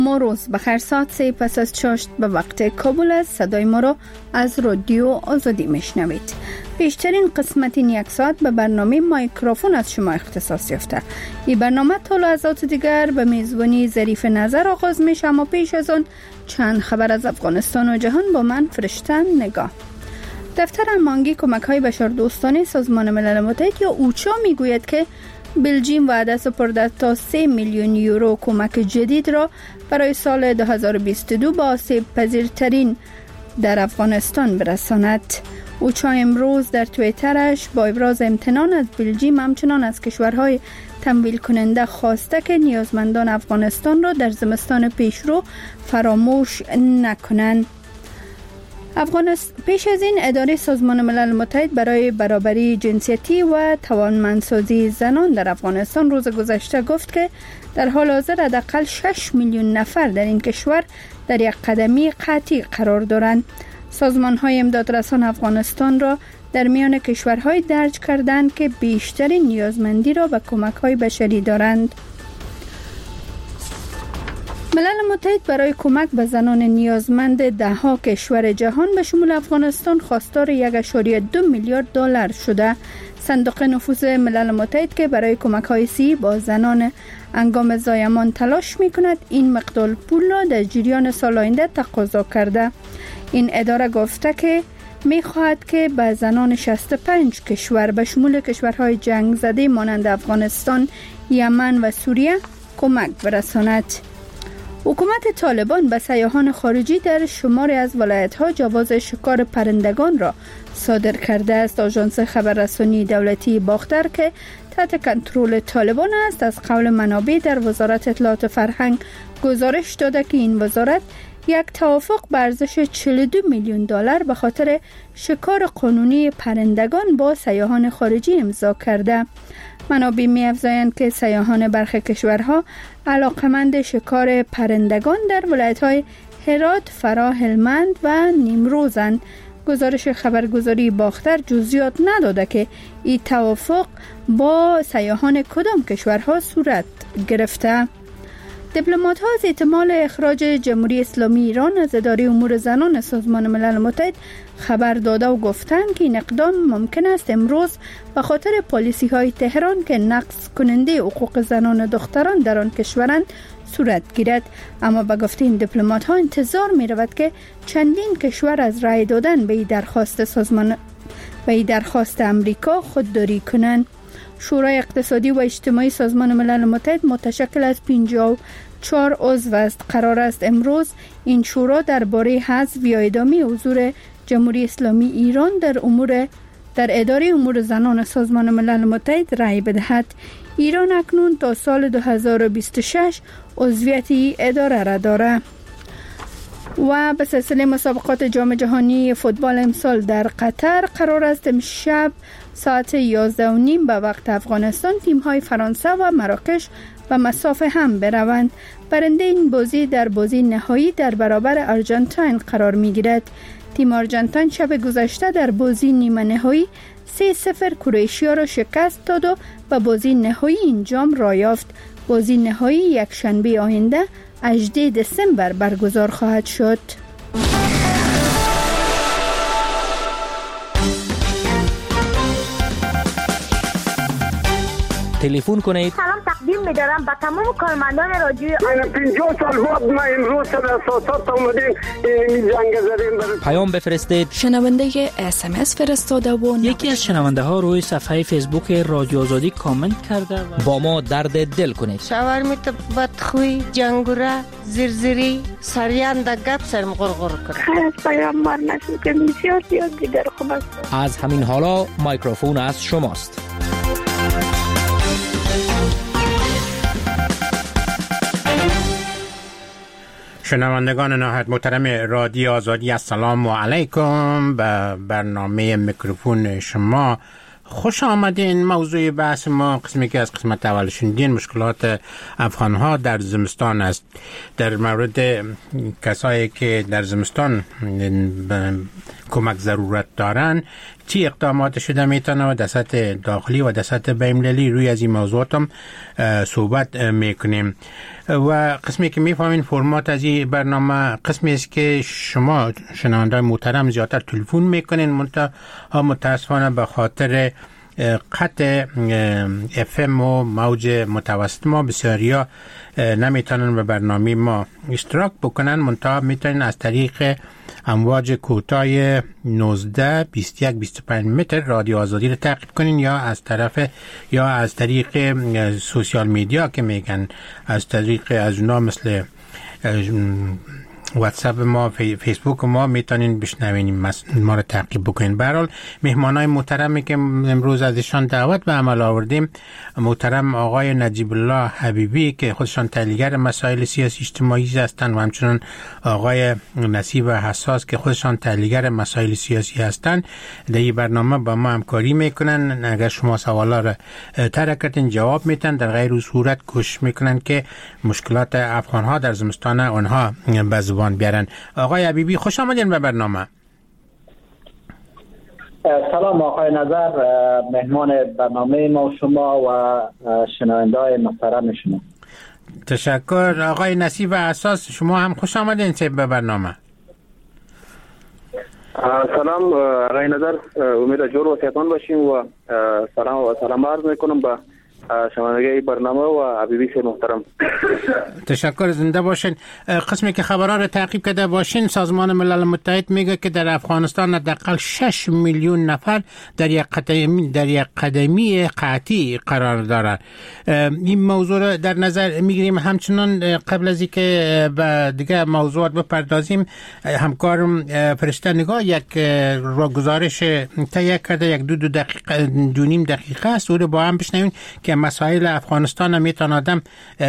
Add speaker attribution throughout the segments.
Speaker 1: ما روز بخیر، ساعت 3 پس از چاشت به وقت کابل است. صدای ما را از رادیو آزادی میشنوید. بیشترین قسمت این یک ساعت به برنامه مایکروفون از شما اختصاص یافته. این برنامه تا لحظات دیگر به میزبانی ظریف نظر آغاز میشه، اما پیش از آن چند خبر از افغانستان و جهان با من فرشته نگاه. دفتر هماهنگی کمک‌های بشردوستانه سازمان ملل متحد یا اوچا میگوید که بلژیم وعده سپرده تا 3 میلیون یورو کمک جدید را برای سال 2022 با آسیب پذیرترین در افغانستان برساند. اوچا امروز در توییترش با ابراز امتنان از بلژیم همچنان از کشورهای تمویل کننده خواسته که نیازمندان افغانستان را در زمستان پیشرو فراموش نکنند. پیش از این اداره سازمان ملل متحد برای برابری جنسیتی و توانمندسازی زنان در افغانستان روز گذشته گفت که در حال حاضر حداقل 6 میلیون نفر در این کشور در یک قدمی قطعی قرار دارند. سازمان‌های امدادرسان افغانستان را در میان کشورهای درج کردند که بیشترین نیازمندی را به کمک‌های بشری دارند. ملل متحد برای کمک به زنان نیازمند ده‌ها کشور جهان به شمول افغانستان خواستار 1.2 میلیارد دلار شده. صندوق نفوذ ملل متحد که برای کمک‌های صحی با زنان هنگام زایمان تلاش می‌کند، این مقدار پول را در جریان سال آینده تقاضا کرده. این اداره گفته که می‌خواهد که به زنان 65 کشور به شمول کشورهای جنگ زده مانند افغانستان، یمن و سوریه کمک برساند. حکومت طالبان به سیاحان خارجی در شماری از ولایت‌ها جواز شکار پرندگان را صادر کرده است. آژانس خبررسانی دولتی باختر که تحت کنترل طالبان است از قول منابع در وزارت اطلاعات فرهنگ گزارش داده که این وزارت یک توافق به ارزش 42 میلیون دلار به خاطر شکار قانونی پرندگان با سیاحان خارجی امضا کرده. منابع می‌افزایند که سیاحان برخی کشورها علاقمند شکار پرندگان در ولایت‌های هرات، فرا، هلمند و نیمروزند. گزارش خبرگزاری باختر جزئیات نداده که این توافق با سیاحان کدام کشورها صورت گرفته. دیپلمات‌ها از احتمال اخراج جمهوری اسلامی ایران از اداره امور زنان سازمان ملل متحد خبر داده و گفتند که این اقدام ممکن است امروز به خاطر پالیسی‌های تهران که نقض کننده حقوق زنان و دختران در آن کشورند صورت گیرد. اما به گفته این دیپلمات‌ها انتظار می‌رود که چندین کشور از رأی دادن به این درخواست امریکا خودداری کنند. شورای اقتصادی و اجتماعی سازمان ملل متحد متشکل از 54 عضو است. قرار است امروز این شورا درباره حذف یا ادامه حضور جمهوری اسلامی ایران در اداره امور زنان سازمان ملل متحد رأی بدهد. ایران اکنون تا سال 2026 عضویت اداره را دارد. و به سلسله مسابقات جام جهانی فوتبال امسال در قطر قرار است امشب ساعت 11:30 به وقت افغانستان تیم‌های فرانسه و مراکش به مسافه هم بروند. برنده این بازی در بازی نهایی در برابر آرژانتین قرار می‌گیرد. تیم آرژانتین شب گذشته در بازی نیمه نهایی 3-0 کرواتیا را شکست داد و به بازی نهایی این جام را یافت. بازی نهایی یک شنبه آینده 18 دسامبر برگزار خواهد شد.
Speaker 2: تلفن کنید.
Speaker 3: سلام تقدیم می‌دارم به تمام کارمندان رادیو.
Speaker 4: 50 سال بعد ما امروز در اساسات اومدیم این جنگ زدیم.
Speaker 2: پیام بفرستید.
Speaker 5: شنونده SMS فرستاده و
Speaker 6: یکی از شنونده ها روی صفحه فیسبوک رادیو آزادی کامنت کرده
Speaker 2: با ما درد دل کنید.
Speaker 7: شاورمیت بدخوی، جنگوره، زرزری، سریان در گپ سرم غرغر کرد.
Speaker 3: خیلی پیامبر نشد که بسیار زیاد دیگر خوب است.
Speaker 2: از همین حالا مایکروفون از شماست.
Speaker 8: شنوندگان نهایت محترم رادیو آزادی، السلام علیکم. به برنامه میکروفون شما خوش آمدین. موضوع بحث ما قسمی که از قسمت اول شنیدین مشکلات افغان‌ها در زمستان است. در مورد کسایی که در زمستان کمک ضرورت دارن چی اقدامات شده میتونه و در سطح داخلی و در سطح بین‌المللی روی از این موضوعات هم صحبت میکنیم. و قسمی که میفهمین فرمات از این برنامه قسمی است که شما شنوندگان محترم زیادتر تلفن میکنین، متاسفانه به خاطر قطع FM و موج متوسط ما بسیاریا نمیتونن به برنامه ما اشتراک بکنن، منتها میتونن از طریق امواج کوتاه 19 21 25 متر رادیو آزادی رو تعقیب کنین یا از طریق سوشال میدیا که میگن از طریق از اونا مثل واتساپ ما، فیسبوک ما میتونین بشنوین، ما رو تعقیب بکنین. به هر حال مهمانای محترمی که امروز ازشان دعوت به عمل آوردیم، محترم آقای نجیب الله حبیبی که خودشان تحلیلگر مسائل سیاسی اجتماعی هستند و همچنین آقای نصیب حساس که خودشان تحلیلگر مسائل سیاسی هستند، در این برنامه با ما همکاری میکنن. اگر شما سوالا رو طرح کردین جواب میتن، در غیر صورت کوشش میکنن که مشکلات افغان ها در زمستان آنها به زبان بیارن. آقای حبیبی خوش آمدین به برنامه.
Speaker 9: سلام آقای نظر، مهمان برنامه ما شما و شنونده‌های محترم شما.
Speaker 8: تشکر. آقای نصیب اساس شما هم خوش آمدین به برنامه.
Speaker 10: سلام آقای نظر، امید جور و صحتمند باشیم و سلام عرض میکنم به شنوندگان برنامه و حبیبی سے محترم.
Speaker 8: تشکر، زنده باشین. قسمی که خبرها رو تعقیب کرده باشین، سازمان ملل متحد میگه که در افغانستان حداقل 6 میلیون نفر در یک قدمی قحطی قرار داره. این موضوع رو در نظر میگیریم. همچنان قبل از اینکه به دیگه موضوعات بپردازیم، همکارم فرشته نگاه یک گزارش تهیه کرده، یک دو نیم دقیقه است، او رو با هم بشنویم که مسائل افغانستان هم میتونه آدم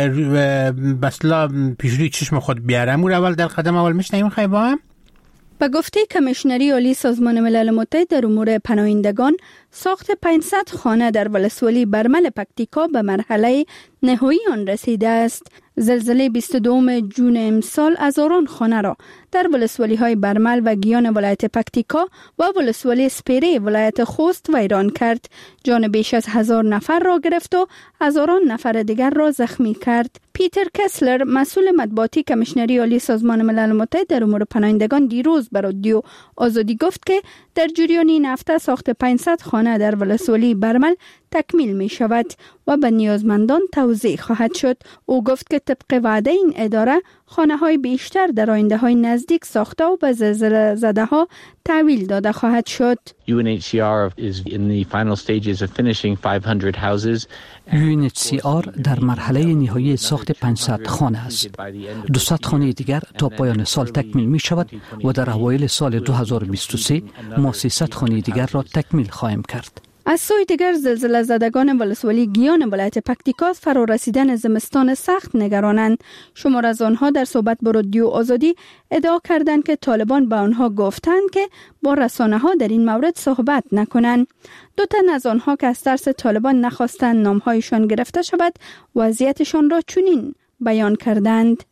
Speaker 8: بسلا پیشروی چشم خود بیاره. امور اول در قدم اول میشنویم خیلی با هم.
Speaker 1: به گفته کمیشنری عالی سازمان ملل متحد در امور پناهندگان، ساخت 500 خانه در ولسوالی برمل پکتیکا به مرحله نهایی آن رسیده است. زلزله 22 جون امسال هزاران خانه را در ولسوالی های برمل و گیان ولایت پکتیکا و ولسوالی سپیره ولایت خوست ویران کرد. جان بیش از 1000 نفر را گرفت و هزاران نفر دیگر را زخمی کرد. پیتر کسلر، مسئول مطبوعاتی کمیشنری عالی سازمان ملل متحد در امور پناهندگان، دیروز به رادیو آزادی گفت که در جریان این هفته ساخت 500 خانه در ولسوالی برمل تکمیل می شود و به نیازمندان توزیع خواهد شد. او گفت که طبق وعده این اداره خانه های بیشتر در آینده های نزدیک ساخته و به زلزله زده ها تحویل داده خواهد شد.
Speaker 11: UNHCR is in the final stages of finishing 500 houses.
Speaker 6: UNHCR در مرحله نهایی ساخت 500 خانه است. 200 خانه دیگر تا پایان سال تکمیل می شود و در اوایل سال 2023 ما 300 خانه دیگر را تکمیل خواهیم کرد.
Speaker 1: از سوی دیگر زلزله زدگان ولسوالی گیان ولایت پکتیکا فرا رسیدن زمستان سخت نگرانند. شمار از آنها در صحبت با رادیو آزادی ادعا کردند که طالبان به آنها گفتند که با رسانه‌ها در این مورد صحبت نکنند. 2 تن از آنها که از ترس طالبان نخواستند نامهایشان گرفته شود، وضعیتشان را چنین بیان کردند.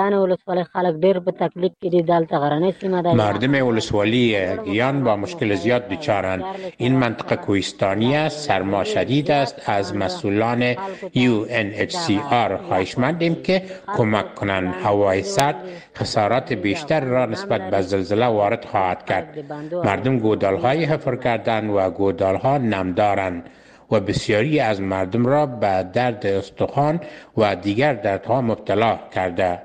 Speaker 8: مردم ولسوالی گیان با مشکل زیاد دچارند. این منطقه کوهستانی است، سرما شدید است. از مسئولان UNHCR خواهشمندیم که کمک کنند. هوای سرد خسارات بیشتر را نسبت به زلزله وارد خواهد کرد. مردم گودال‌های حفر کردند و گودال‌ها نم دارند و بسیاری از مردم را به درد استخوان و دیگر دردها مبتلا کرده.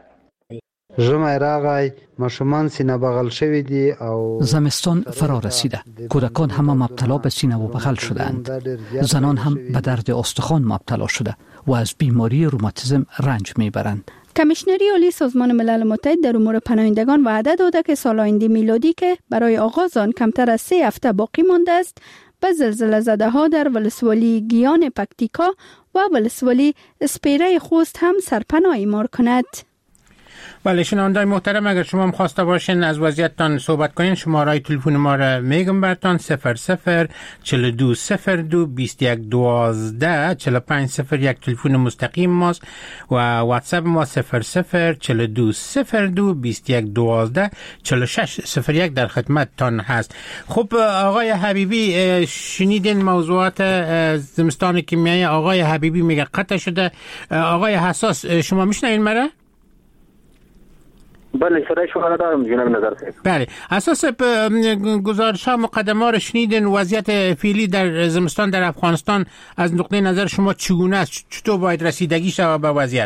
Speaker 6: زمستان فرا رسیده. کودکان هم مبتلا به سینه و بغل شدند. زنان هم به درد استخوان مبتلا شده و از بیماری روماتیسم رنج میبرند.
Speaker 1: کمیشنری عالی سازمان ملل متحد در امور پناهندگان وعده داده که سال آینده میلادی که برای آغاز آن کمتر از 3 هفته باقی مانده است، به زلزله زده ها در ولسوالی گیان پکتیکا و ولسوالی سپیره خوست هم سرپناه اعمار کند.
Speaker 8: بله شنوندای محترم، اگر شما هم خواسته باشین از وضعیتتان صحبت کنین، شماره تلفن ما را میگم براتون: 00 42 02 21 12 45 01 تلفن مستقیم ماست و واتساپ ما 00 42 02 21 12 46 01 در خدمتتان هست. خب آقای حبیبی، شنیدین موضوعات زمستان کیمیایی؟ آقای حبیبی میگه قطع شده. آقای حساس، شما میشنوین مرا؟
Speaker 10: بله صدای شما را دارم جناب نظر صاحب.
Speaker 8: بله، اساس گزارش ها مقدمه را شنیدین. وضعیت فعلی در زمستان در افغانستان از نقطه نظر شما چگونه است؟ چطور باید رسیدگی شود به وضعیت؟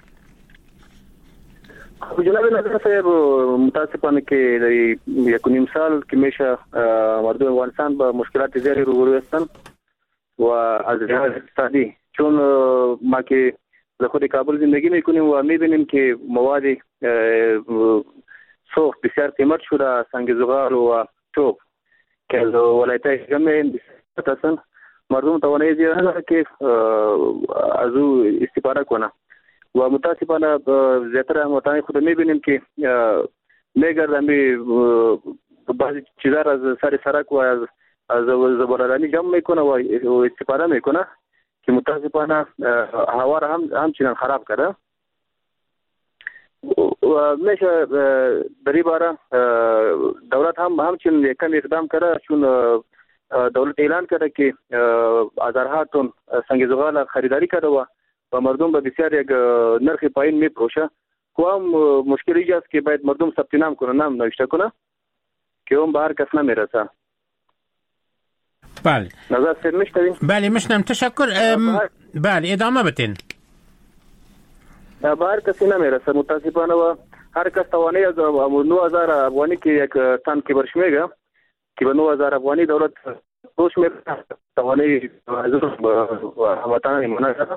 Speaker 10: جناب نظر صاحب، متاسفانه که در 1.5 سال که میشه مردم افغانستان با مشکلات زیادی روبرو هستند و از لحاظ اقتصادی، چون ما که در خود کابل زندگی میکنیم و میبینیم که مواد سوخت بسیار قیمت شده، سنگ زغال و چوب که از ولایت‌های جمعه هستند. مردم توانایی زیاد نداره که از او استفاده کنه و متاسفانه زیاتر هموطنان خود میبینیم که میگردن بعضی چیزا را از سر سرک و از زباله‌دانی جمع میکنه و استفاده میکنه که متاسفانه هوا را همچنان خراب کرده و میشه در این باره دولت همچنان یکم اقدام کرده، چون دولت اعلان کرده که هزارها تن سنگ زغال خریداری کرده و مردم به بسیار یک نرخ پایین میفروشه. و هم مشکل ایجاست که باید مردم ثبت نام کنه، نام نوشته کنه که اون به هر کس نمیرسه.
Speaker 8: بله
Speaker 10: نظر سر میشتوین؟
Speaker 8: بله میشنم، تشکر. بله ادامه بتین.
Speaker 10: به هر کسی نمیرسه متاسفانه و هر کس توانایی از 9000 افغانی که یک تن که برش میگه که به 9000 افغانی دولت روش میره توانایی و هموطنان مناسب.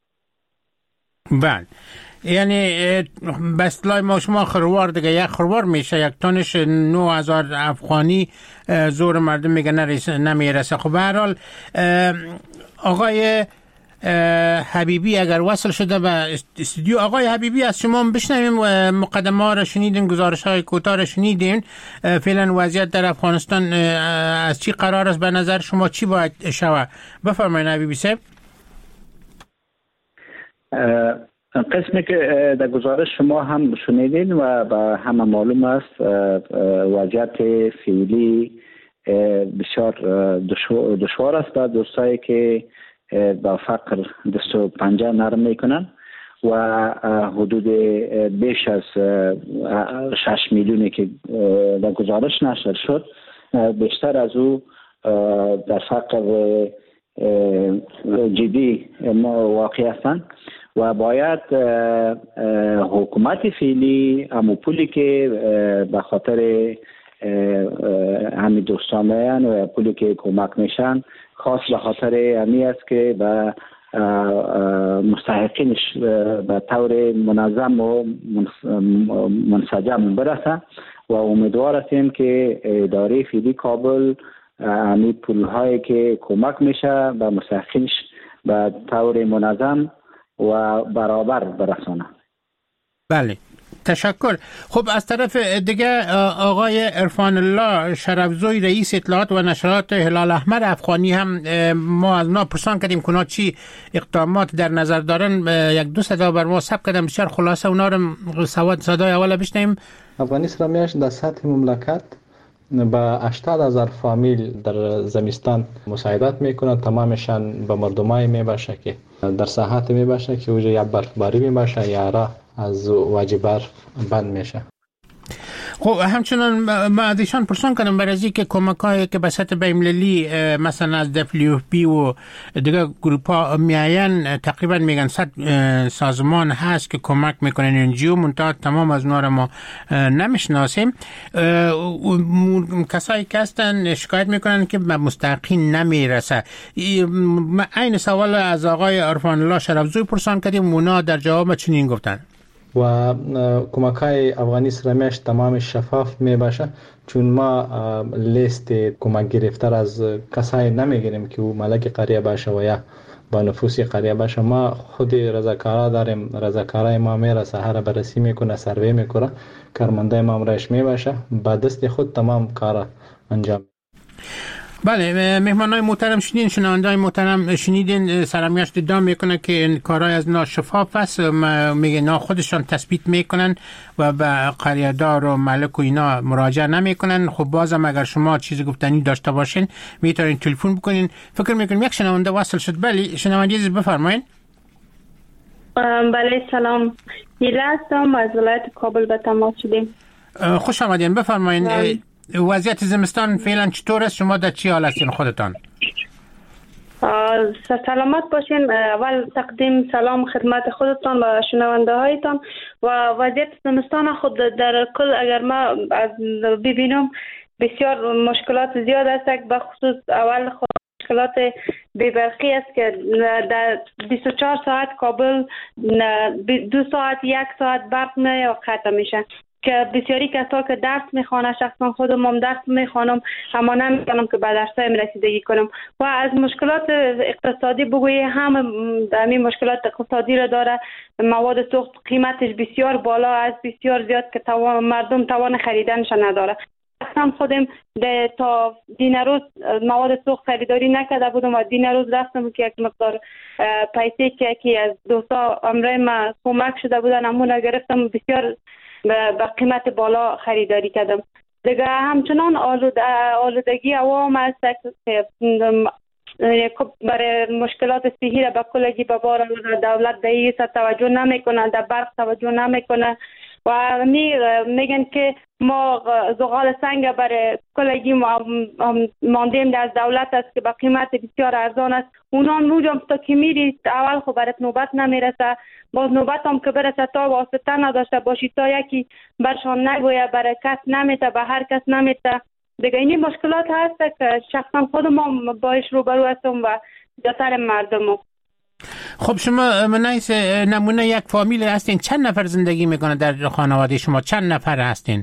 Speaker 8: بله، یعنی به اصطلاح ما شما خروار دیگه، یک خروار میشه، یک تنش 9000 افغانی زور مردم میگه نمیرسه. خب به هر حال آقای حبیبی اگر وصل شده به استودیو، آقای حبیبی از شما بشنویم. مقدمه ها را شنیدین، گزارش های کوتاه را شنیدین. فعلا وضعیت در افغانستان از چی قرار است؟ به نظر شما چی باید شود؟ بفرمایید حبیبی صاحب.
Speaker 9: قسمی که در گزارش شما هم شنیدین و به همه معلوم است، وضعیت فعلی بسیار دشوار است برای دوستایی که با فقر دست و پنجه نرم میکنن و حدود بیش از 6 میلیونی که در گزارش نشر شد، بیشتر از او در فقر جدی واقع هستند و باید حکومت فعلی همو پولی که به خاطر همین دوستان میان و پولی که کمک میشن خاص به خاطر همی است که به مستحقینش به طور منظم و منسجم برسه و امیدوار هستیم که اداره فعلی کابل همین پول هایی که کمک میشه به مستحقینش به طور منظم و برابر برسانه.
Speaker 8: بله تشکر. خب از طرف دیگه آقای عرفان الله شرفزوی رئیس اطلاعات و نشرات هلال احمر افغانی هم ما از اونا پرسان کردیم که اونا چی اقدامات در نظر دارن. یک دو صدا بر ما ثبت کردم، بسیار خلاصه اونا رو صدای اول بشنویم.
Speaker 12: افغانی سرامیاش در سطح مملکت با 80,000 فامیل در زمستان مساعدت میکنند. تمامشان به مردمای میباشه که در ساحات میباشه که اوجا یا برفباری میباشه یا راه از واجبار بند میشه.
Speaker 8: خب همچنان ما ازشان پرسان کنم برای که کمک هایی که به سطح بین‌المللی مثلا از WFP و دیگه گروپ ها میاین، تقریبا میگن 100 سازمان هست که کمک میکنن NGO، منتها تمام از اونها رو ما نمیشناسیم. کسایی که هستن شکایت میکنن که به مستحقین نمیرسه. این سوال از آقای عرفان الله شرفزوی پرسان کردیم، اونا در جواب چنین گفتن.
Speaker 12: و کمک‌های افغانی سرامیاش تمام شفاف می باشه، چون ما لیست کمک گرفتار از کسایی نمیگیریم که او ملک قریه باشه و یا با نفوس قریه باشه. ما خود رضاکارا داریم، رضاکارای ما میره سحر بررسی میکنه، سروی میکنه، کارمنده ما امرش میباشه، با دست خود تمام کار انجام.
Speaker 8: بله، مهمانای محترم شنیدین، شنوندای محترم شنیدین، سرمیاشت ادعا میکنه که این کارهای از ناشفاف است، میگه اینا خودشان تثبیت میکنن و به قریه‌دار و ملک و اینا مراجعه نمیکنن. خب بازم اگر شما چیزی گفتنی داشته باشین میتونین تلفن بکنین. فکر میکنم یک شنونده وصل شد. بله شنونده عزیز بفرمایید.
Speaker 3: بله سلام، ایلا هستم، از ولایت کابل به تماس شدیم.
Speaker 8: خوش آمدین، بفرمایید. وضعیت زمستان فعلا چطور است؟ شما در چی حال هستین خودتان؟
Speaker 3: سلامت باشین. اول تقدیم سلام خدمت خودتان و شنونده هایتان. و وضعیت زمستان خود در کل اگر ما ببینم بسیار مشکلات زیاد است. به خصوص اول خود مشکلات بی‌برقی است که در 24 ساعت کابل 2 ساعت 1 ساعت برق قطع میشه که بسیاری کسا که درس میخوانه، شخصا خودم هم درس میخوانم اما نمیتونم که به درسایم رسیدگی کنم. و از مشکلات اقتصادی بگویی هم همین مشکلات اقتصادی را داره. مواد سوخت قیمتش بسیار بالا است، بسیار زیاد که مردم توان خریدنش نداره. هم خودم تا دین روز مواد سوخت خریداری نکرده بودم و دین روز رفتم که یک مقدار پیسه که از دوستا امرای ما کمک شده بودن همون گرفتم، بسیار به قیمت بالا خریداری کردم. دیگه همچنان آلودگی عوام است که برای مشکلات صحی را به کلگی به بار دولت به این توجه نمیکنه، در برق توجه نمیکنه و میگن که ما زغال سنگ برای کلگی ماندیم از دولت است که به قیمت بسیار ارزان است. اونا نوجم تا که میری اول خب برات نوبت نمیرسه، باز نوبت هم که برسه تا واسطه نداشته باشی، تا یکی برشان نگویه، برای کس نمیته، به هر کس نمیته. دیگه این مشکلات هست که شخصا خودم هم باش روبرو هستم و جاتر مردم هم.
Speaker 8: خب شما نمونه یک فامیل هستین، چند نفر زندگی میکنه در خانواده شما؟ چند نفر هستین؟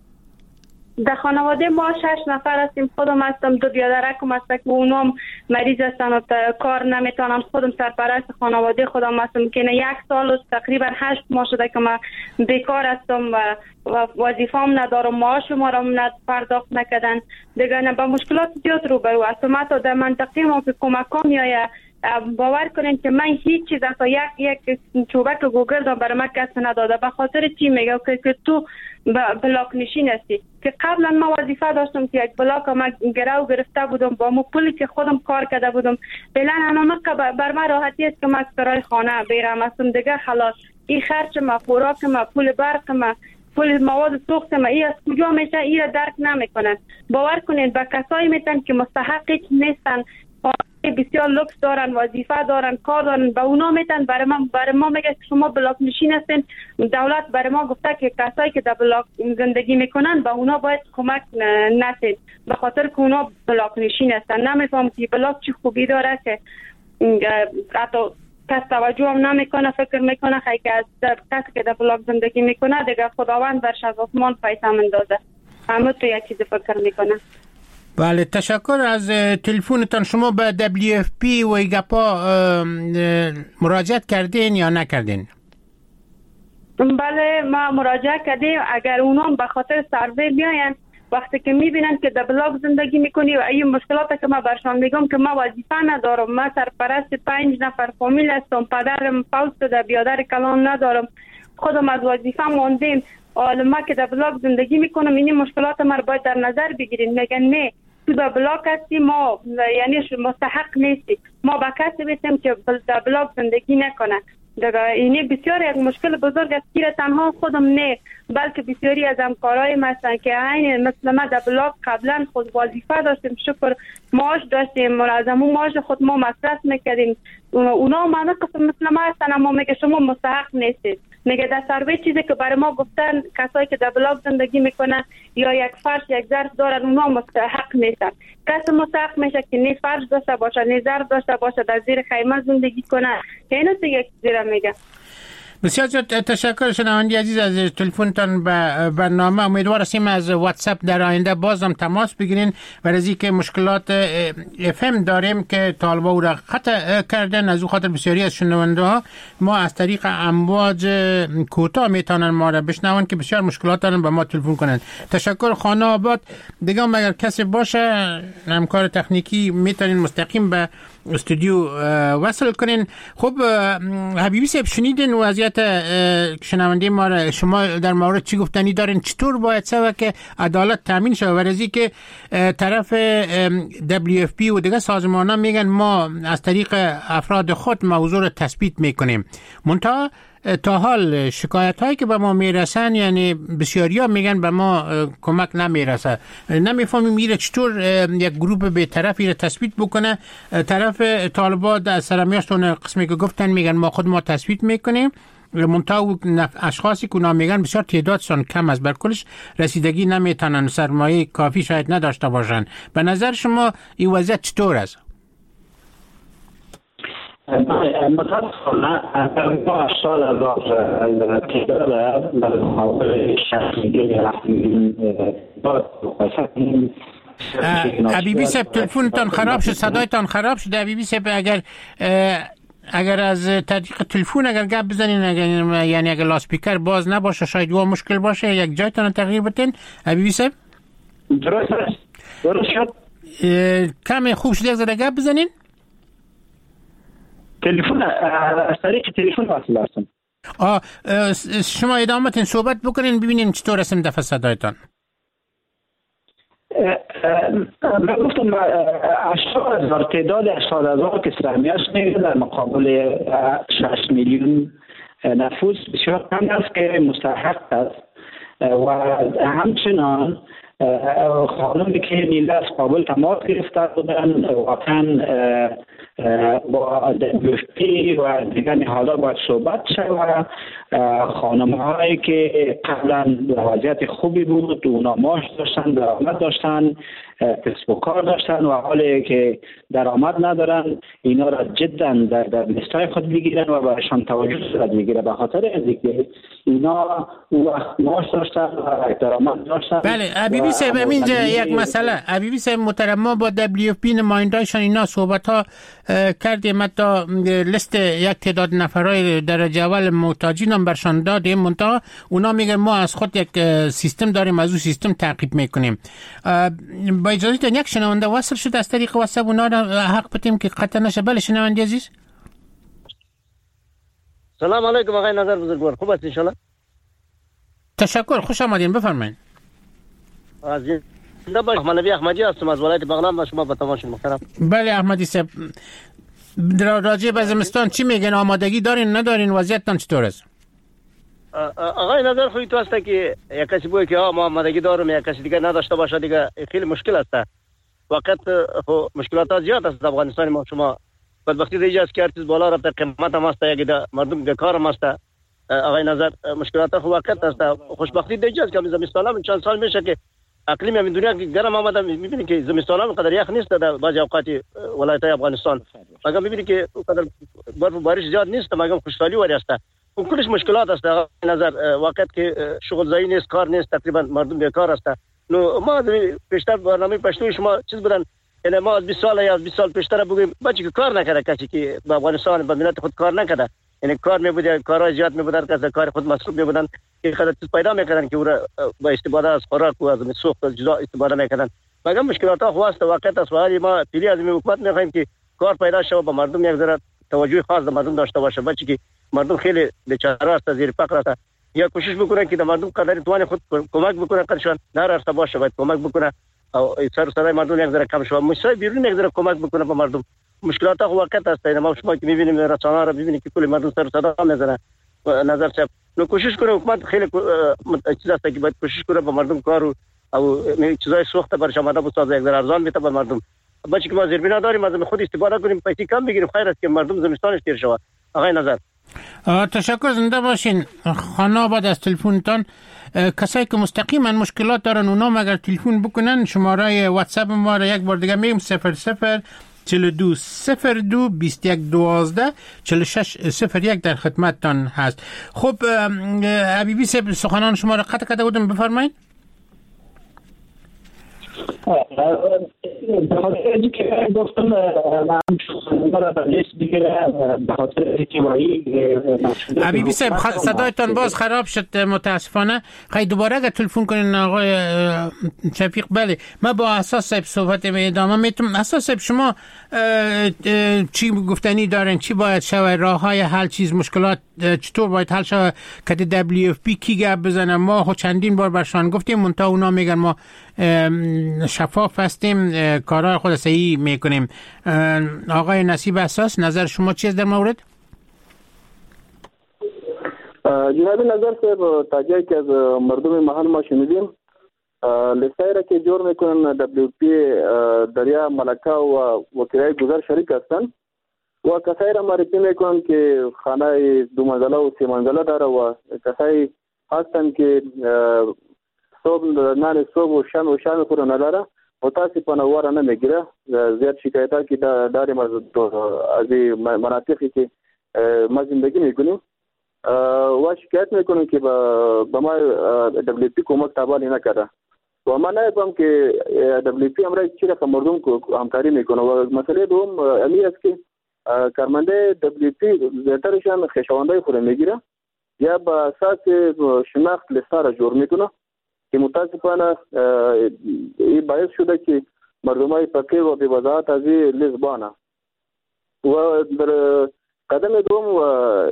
Speaker 3: در خانواده ما 6 نفر هستیم. خودم هستم، 2 برادرکم هستن که اونم مریض هستن و کار نمیتونن. خودم سرپرست خانواده خودم هستم که 1 سال و تقریبا 8 ماه شده که من بیکار هستم و وظیفه‌ام ندارم، معاش ما را پرداخت نکردن. دیگه با مشکلات زیاد روبرو هستم. حتی در منطقه ما که کمکام میآید، باور کنین که من هیچ چیز تا یک چوبک گوگل دارم برای من کس نداده. به خاطر چی میگه که تو بلاک نشین هستی، که قبلا ما وظیفه داشتم که یک بلاک ما گرفته بودم با مو پولی که خودم کار کرده بودم. فعلا انا بر من راحتی است که ما کرای خانه بیرم هستم. دیگه خلاص این خرج ما، خوراک ما، پول برق ما، پول مواد سوخت ما، این از کجا میشه این را درک نمیکنن. باور کنین با کسایی میتن که مستحق نیستن، بسیار لوکس دارن، وظیفه دارن، کار دارن، به اونا میتن. برای ما میگه شما بلاک نشین هستین. دولت برای ما گفته که کسایی که در بلاک زندگی میکنن به اونا باید کمک نسید، به خاطر که اونا بلاک نشین هستن. نمیفهم که بلاک چی خوبی داره که حتی کس توجه هم نمیکنه، فکر میکنه خیلی که از کسی که در بلاک زندگی میکنه دیگه خداوند برش از آسمان پیسه مندازه، همه تو یک چیز فکر میکنه.
Speaker 8: بله، تشکر از تلفنتان. شما به WFP و ایگاپا مراجعت کردین یا نکردین؟
Speaker 3: بله ما مراجعه کردیم. اگر اونام به خاطر سروی بیاین، وقتی که میبینن که در بلاک زندگی میکنی و این مشکلات که ما برشان میگم که ما وظیفه ندارم، ما سرپرست 5 نفر فامیل هستم، پدرم فوت شده، بیادر کلان ندارم، خودم از وظیفه ماندیم، حالا ما که در بلاک زندگی میکنم این مشکلات ما رو باید در نظر بگیرین. میگن نه تو در بلاک هستی، ما یعنی مستحق نیستی، ما با کسی بیستیم که در بلاک زندگی نکنه. دیگه اینی بسیار یک مشکل بزرگ است که تنها خودم نه بلکه بسیاری از همکارای ما هستن که عین مثل ما در بلاک قبلا خود وظیفه داشتیم، شکر معاش داشتیم، از همون معاش خود ما مصرف میکردیم. اونا همه قسم مثل ما هستن، اما میگه شما مستحق نیستید. میگه در سروی چیزی که برای ما گفتن کسایی که در بلاک زندگی میکنن یا یک فرش یک ظرف دارن اونا مستحق نیستن. کس مستحق میشه که نه فرش داشته باشه نه ظرف داشته باشه، در زیر خیمه زندگی کنه. اینو یک زیر میگه.
Speaker 8: بسیار تشکر شنوندی عزیز از تلفنتان به برنامه. امیدوار هستیم از واتساپ در آینده بازم تماس بگیرین و از اینکه مشکلات FM داریم که طالبا او را قطع کردن، از او خاطر بسیاری از شنونده ها ما از طریق امواج کوتاه میتونن ما را بشنون که بسیار مشکلات دارن به ما تلفن کنن. تشکر. خانه آباد دیگه اگر کسی باشه همکار تکنیکی میتونین مستقیم به استودیو وصل کنین. خب حبیبی صاحب شنیدین وضعیت شنونده ما را، شما در مورد چی گفتنی دارین؟ چطور باید سوه که عدالت تامین شود؟ ورزی که طرف WFP و دیگه سازمان ها میگن ما از طریق افراد خود موضوع رو تثبیت میکنیم، منتها تا حال شکایت هایی که به ما میرسن یعنی بسیاری ها میگن به ما کمک نمیرسه. نمیفهمیم میره چطور یک گروه به طرفی رو تثبیت بکنه. طرف طالبان در سرمیاشتون قسمی که گفتن میگن ما خود ما تثبیت میکنیم، منتها اشخاصی که اونا میگن بسیار تعدادشون کم است، بر کلش رسیدگی نمیتونن، سرمایه کافی شاید نداشته باشن. به نظر شما این وضعیت چطور است؟
Speaker 9: متاسفانه ما 80,000 تعداد در مقابل 60 میلیون
Speaker 8: حبیبی صاحب تلفنتان خراب شد، صدایتان خراب شد. حبیبی صاحب اگر از طریق تلفن اگر گپ بزنین، یعنی اگر لاسپیکر باز نباشه شاید وا مشکل باشه، یک جایتان تغییر بدین. حبیبی صاحب
Speaker 9: درست شد.
Speaker 8: کم خوب شد یک ذره گپ بزنین.
Speaker 9: تلفن از طریق تلفن واصل هستم.
Speaker 8: شما ادامه تین صحبت بکنین ببینین چطور اسم دفعه صدایتان.
Speaker 9: من گفتم 80,000 تعداد 80,000 که سهمیه‌اش میگه در مقابل 6 میلیون نفوس بسیار کم است که مستحق است و همچنان خانمی که نیله از کابل تماس گرفته بودن واقعا با WFP و دیگر نهادها باید صحبت شد. خانم هایی که قبلا وضعیت خوبی بود، اونا معاش داشتن، درآمد داشتن، کسب و کار داشتن و حالی که درآمد ندارن اینا را جدا در لیستای خود بگیرن و برایشان توجه صورت بگیره، به خاطر اینکه اینا وقت معاش داشتن و درآمد داشتن.
Speaker 8: بله حبیبی صاحب اینجا یک مسئله. حبیبی صاحب محترم، ما با WFP نماینده‌شان اینا صحبت ها کردیم، حتی لیست یک تعداد نفرای درجه اول محتاجین هم برشان دادیم، منتها اونا میگن ما از خود یک سیستم داریم، از اون سیستم تعقیب میکنیم. با اجازهتون یک شنونده وصل شد از طریق واتساپ، اونا را حق بدیم که قطع نشه. بله شنونده عزیز.
Speaker 13: سلام علیکم آقای نظر بزرگوار، خوب است ان شاء الله؟
Speaker 8: تشکر، خوش آمدین، بفرمایید.
Speaker 13: از نبی احمدی هستم از ولایت بغلان و شما با تماشا محترم.
Speaker 8: بله احمدی صاحب، راجع به زمستان چی میگن؟ آمادگی دارین ندارین؟ وضعیتتان چطور است؟
Speaker 13: آقای نظر خوی تو است که یک کسی بگه که ما آمادگی دارم، یک کسی دیگه نداشته باشه، دیگه خیلی مشکل است. وقت مشکلات زیاد است در افغانستان ما. شما بدبختی دیگه است که هر چیز بالا رفته، قیمت هم است، یک مردم بیکار هم است. آقای نظر مشکلات خو وقت است. خوشبختی دیگه است که زمستان هم چند سال میشه که اقلیم همین دنیا که گرم آمده، میبینی که زمستان هم قدر یخ نیست در بعضی اوقات ولایت افغانستان، مگر میبینی که قدر برف و بارش زیاد نیست، مگر خوشحالی وری است. اون کلش مشکلات است. نظر وقت که شغل زایی نیست، کار نیست، تقریبا مردم بیکار است. نو ما پیشتر برنامه پشتوی شما چیز بدن، یعنی ما از 20 سال یا 20 سال پیشتر بگیم بچه که کار نکرده، کسی که به افغانستان به ملت خود کار نکرده، یعنی کار میبوده، کارهای زیاد میبودن که از کار خود مصروف میبودن که خود چیز پیدا میکردن که او را با استفاده از خوراک و از سوخت جدا استفاده میکردن. مگر مشکلات ها خواست وقت است. ولی ما پیلی از حکومت میخوایم که کار پیدا شه و به مردم یک ذره توجه خاص به مردم داشته باشه، بچه که مردم خیلی بیچاره است، زیر فقر است. یا کوشش بکنن که مردم قدر توان خود کمک بکنن، قدرشان نرفته باشه، باید کمک بکنن او سر صدای مردم یک ذره کم شه، مشای بیرون یک ذره کمک بکنه به مردم. مشکلات ها وقت است. ما شما که میبینیم رسانه‌ها را ببینید که کل مردم سر صدا میزنن. نظر صاحب نو کوشش کنه حکومت خیلی چیز است که باید کوشش کنه به مردم کار او چیزای سوخت برش آماده بسازه، یک ذره ارزان بده به مردم. بچه که ما زیربنا داریم از خود استفاده کنیم، پیسې کم بگیریم، خیر است که مردم زمستانش تیر شود. آقای نظر
Speaker 8: تشکر، زنده باشین. خانه آباد از تلفنتان. کسایی که مستقیما مشکلات دارن اونا اگر تلفن بکنن، شماره واتساپ ما را یک بار دیگه میگم 00 42 02 21 12 46 01 در خدمتتان هست. خب حبیبی صاحب سخنان شما را قطع کرده بودم، بفرمایید. حبیبی صاحب صدایتان باز خراب شد متاسفانه. خیلی دوباره اگر تلفن کنین آقای شفیق. بله ما با اساس صاحب صحبت ادامه میتونم. اساس صاحب شما چی گفتنی دارن؟ چی باید شود؟ راه های حل، چیز مشکلات چطور باید حل شود؟ که WFP کی گپ بزنه؟ ما چندین بار برشان گفتیم منتها اونا میگن ما شفاف هستیم، کارهای خود صحیح میکنیم. آقای نصیب اساس نظر شما چیست در مورد؟
Speaker 10: جناب نظر صاحب تاجایی که از مردم محل ما شنیدیم لستایی را که جور میکنن WFP دریا ملکه و وکیلای گذر شریک هستن و کسایی را معرفی میکنن که خانه 2 منزله و 3 منزله داره و کسایی هستن که صبح نان صبح و شام خود نداره. متاسفانه واره نمیگیره. زیاد شکایت که داریم از مناطقی که ما زندگی میکنیم و شکایت میکنیم که به ما WFP کمک تابالی نکرده و ما نمی‌فهمم که WFP امروز چی رقم مردم کو همکاری میکنه و مسئله دوم امی است که کارمنده WFP زیاترشان خشواندای خود میگیره یا با اساس شناخت لسته را جور میکنه که متاسفانه این باعث شده که مردمای فقیر و بی‌وضاحت از این لیست بانه و در قدم دوم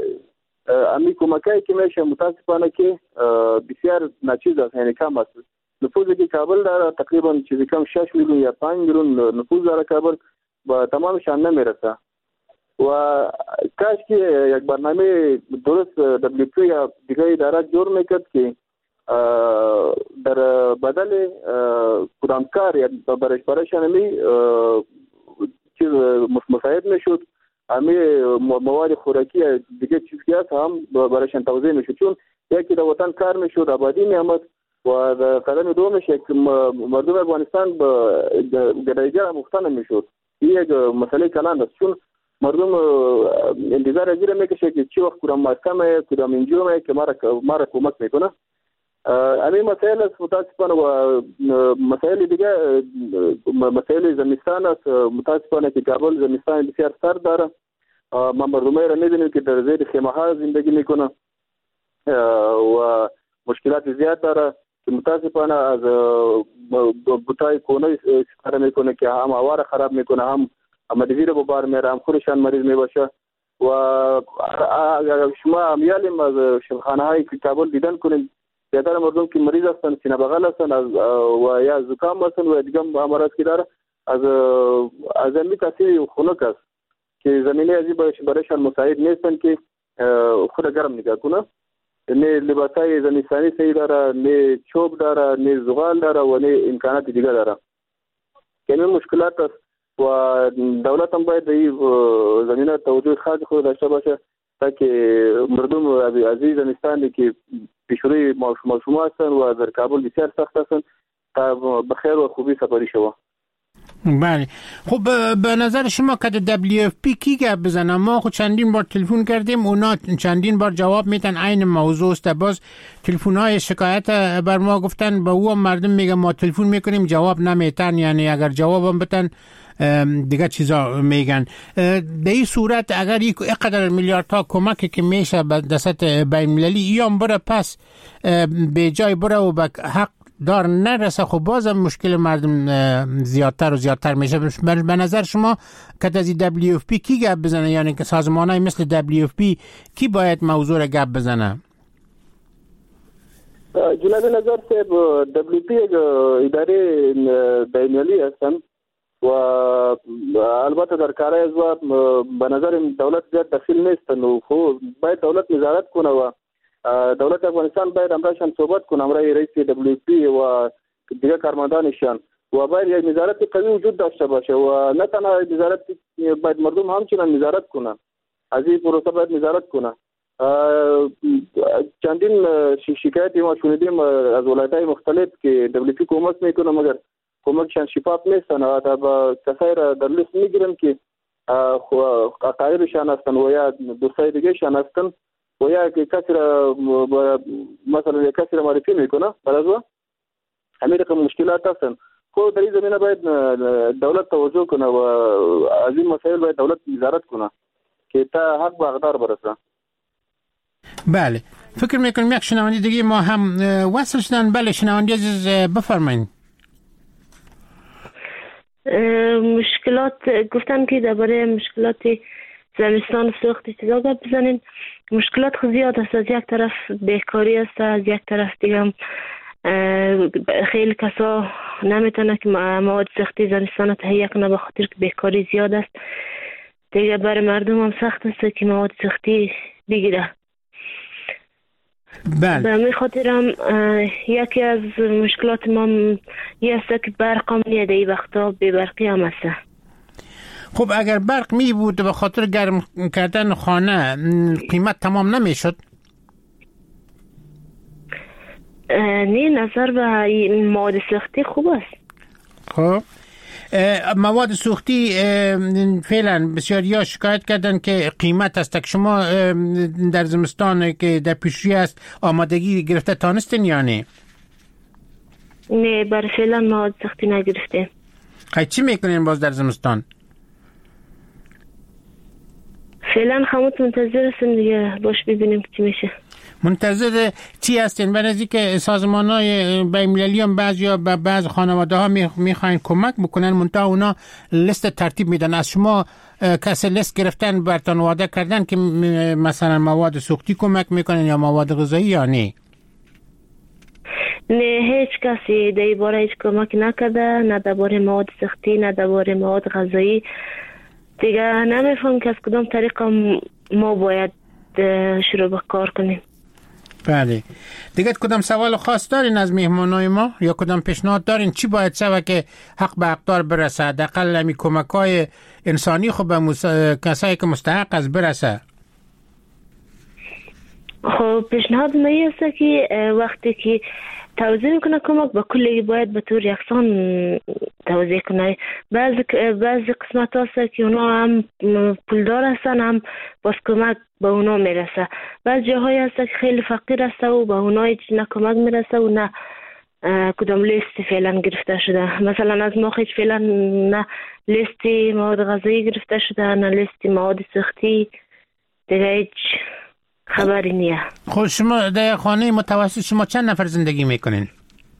Speaker 10: امی کمکایی که میشه متاسفانه که بسیار ناچیز است، یعنی کم است. نفوذی که کابل داره تقریبا چیزی کم 6 میلیون یا 5 میلیون نفوذ داره کابل و تمامشان نمیرسه و کاش که یک برنامه درست WFP یا دیگه اداره جور میکرد که در بدل کدامکار یا برشان امی چیز مساعد میشد، امی مواد خوراکی دیگه چیز که هست هم برشان توضیح میشد، چون یکی در وطن کار میشد، آبادی میامد و در قدم دومش یک مردم افغانستان به درجه مختلف میشد. این یک مسئله کلان است، چون مردم انتظار ازیره میکشه که چی وقت کدام محکمه کدام انجیومه که ما را کمک میکنه. همین مسائل است متاسفانه و مسائل دیگه مسائل زمستان است. متاسفانه که کابل زمستان بسیار سرد داره. ما مردمای را میبینیم که در زیر خیمه ها زندگی میکنه و مشکلات زیاد داره که متاسفانه از بوتای کونه استفاده میکنه که هم هوا را خراب میکنه، هم مریضی را ببار میره، هم خودشان مریض میباشه و شما امیالیم از شفاخانه های که کابل دیدن کنید زیادتر مردم که مریض هستن، سینه بغل هستن و یا زکام هستن و دیگه امراض که داره از امی تاثیر خنک است که زمینه ازی برایشان مساعد نیستن که خود گرم نگاه کنه. نه لباسای زمستانی صحیح داره، نه چوب داره، نه زغال داره و نه امکانات دیگه داره. کمی مشکلات است و دولت هم باید این زمینه توجه خاص خود داشته باشه تا که مردم از این زمستانی که پیشروی ماشوم هستن و در کابل بسیار سخت هستن تا بخیر و خوبی سپاری شود.
Speaker 8: بله خب به نظر شما که WFP کی گپ بزنه؟ ما خود چندین بار تلفن کردیم، اونا چندین بار جواب میتن عین موضوع است. باز تلفن‌های شکایت بر ما گفتن به او مردم میگه ما تلفن میکنیم جواب نمیتن، یعنی اگر جوابم بتن دیگه چیزا میگن. در این صورت اگر اینقدر میلیاردها کمک که میشه به دست بین المللی ایام بره پس به جای بره و به حق دار نرسه، خب بازم مشکل مردم زیادتر و زیادتر میشه. به نظر شما که از WFP کی گپ بزنه؟ یعنی که سازمانای مثل WFP کی باید موضوع را گپ بزنه؟
Speaker 10: جناب نظر صاحب WFP یک اداره بین‌المللی هستن و البته در کارهای از به نظر دولت زیاد دخیل نیستن و خب باید دولت نظارت کنه و دولت افغانستان باید امرایشان صحبت کنه، امرای رئیس WFP و دیگه کارمندانشان و باید یک نظارت قوی وجود داشته باشه و نه تنها نظارت باید مردم همچنان نظارت کنه، از این پروسه باید نظارت کنه. چندین شکایتی ما شنیدیم از ولایت‌های مختلف که WFP کمک میکنه مگر کمکشان شفاف نیستن و کسایی را در لیست میگیرن که قایرشان هستن و یا دوستای دیگه شان هستن و یا کسی را مثلا یک کسی را معرفی میکنه برای همین رقم مشکلات هستن. خود در این زمینه باید دولت توجه کنه و از این مسائل باید دولت نظارت کنه که تا حق به حقدار برسه.
Speaker 8: بله، فکر میکنم یک شنونده دیگه ما هم وصل شدن. بله شنونده عزیز بفرمایید.
Speaker 14: مشکلات گفتن که درباره مشکلات زمستان سوخت چیزا گپ بزنین. مشکلات خود زیاد است. از یک طرف بیکاری است، از یک طرف دیگه خیلی کسا نمیتونه که مواد سختی زمستان تهیه کنه به خاطر که بیکاری زیاد است. دیگه برای مردم هم سخت است که مواد سختی بگیره.
Speaker 8: بله.
Speaker 14: به همین خاطر هم یکی از مشکلات ما این است که برق هم نیده ای وقتا بی برقی هم است.
Speaker 8: خب اگر برق می بود به خاطر گرم کردن خانه قیمت تمام نمی شد؟
Speaker 14: نه، نظر به مواد سوختی خوب است.
Speaker 8: خب مواد سوختی فعلا بسیاریا شکایت کردن که قیمت است. شما در زمستان که در پیشروی است آمادگی گرفته تانستین یا نه؟
Speaker 14: نه، برای فعلا مواد سوختی نگرفتیم.
Speaker 8: چی میکنین باز در زمستان؟
Speaker 14: فعلا خموت منتظر هستیم دیگه، باش ببینیم چی میشه.
Speaker 8: منتظر چی هستین؟ برای اینکه سازمان‌های بین‌المللی هم بعض خانواده ها میخواین کمک بکنن، منتها اونا لیست ترتیب میدن. از شما کسی لیست گرفتن براتون وعده کردن که مثلا مواد سوختی کمک میکنن یا مواد غذایی یا نه؟
Speaker 14: نه، هیچ کسی در این باره هیچ کمک نکرده، نه درباره مواد سوختی نه درباره مواد غذایی. دیگه نمیفهم که از کدام طریق ما باید شروع به کار کنیم.
Speaker 8: بله. دیگه کدام سوال خاص دارین از مهمانای ما یا کدام پیشنهاد دارین؟ چی باید شود که حق به حقدار برسه؟ حداقل همی کمک‌های انسانی خب به کسایی که مستحق است برسه.
Speaker 14: خب پیشنهاد می است که وقتی که توزیع میکنه کمک به کلی باید به طور یکسان توزیع کنه. بعضی قسمت هست که اونا هم پولدار هستن هم باز کمک به اونا میرسه. بعض جاهای هست که خیلی فقیر هست و به اونا هیچ نه کمک میرسه و نه کدام لیست فعلا گرفته شده. مثلا از ما هیچ فعلا نه لیست مواد غذایی گرفته شده نه لیست مواد سوختی. دیگه هیچ خبری نیه.
Speaker 8: خب شما در خانه متوسط شما چند نفر زندگی میکنین؟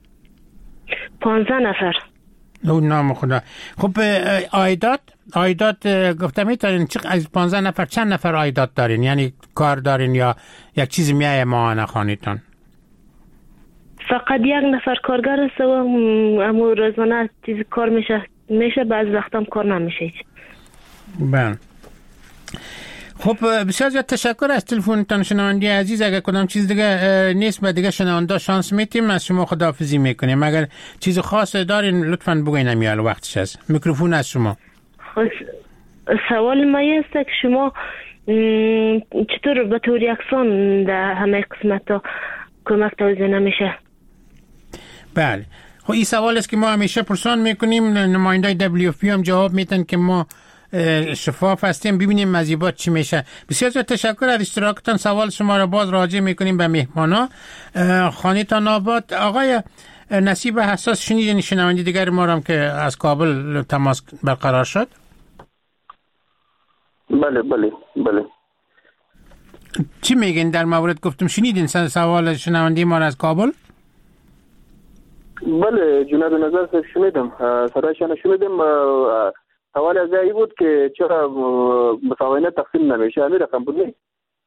Speaker 14: 15 نفر.
Speaker 8: او نام خدا. خب عایدات گفته میتونین از 15 نفر چند نفر عایدات دارین؟ یعنی کار دارین یا یک چیزی میایه ماهانه خانیتون؟
Speaker 14: فقط یک نفر کارگر است و امو روزانه چیز کار میشه بعض وقت هم کار نمیشه.
Speaker 8: بله. خب بسیار زیاد تشکر از تلفنتون شنونده عزیز. اگر کدام چیز دیگه نیست به دیگه شنونده شانس میتیم از شما خداحافظی میکنیم. اگر چیز خاص دارین لطفاً بگوین، امیال وقتش هست. میکروفون از شما.
Speaker 14: سوال ما است که شما چطور به طور یکسان در همه قسمت ها کمک توزیع نمیشه؟
Speaker 8: بله. خب این سوال است که ما همیشه پرسان میکنیم. نمایندای WFP هم جواب میدن که ما شفاف هستیم، ببینیم مزیبات چی میشه. بسیار زیاد تشکر از اشتراکتان. سوال شما را باز راجع میکنیم به مهمانا. خانیتان آباد. آقای نصیب حساس شنیدین شنونده دیگر ما هم که از کابل تماس برقرار شد؟
Speaker 10: بله بله بله.
Speaker 8: چی میگین در مورد گفتم شنیدین سوال شنونده ما را از کابل؟
Speaker 10: بله جناب نظر صاحب شنیدم، صدایشان شنیدم. سوال از این بود که چرا مساوینه تقسیم نمیشه، همین رقم بود نه؟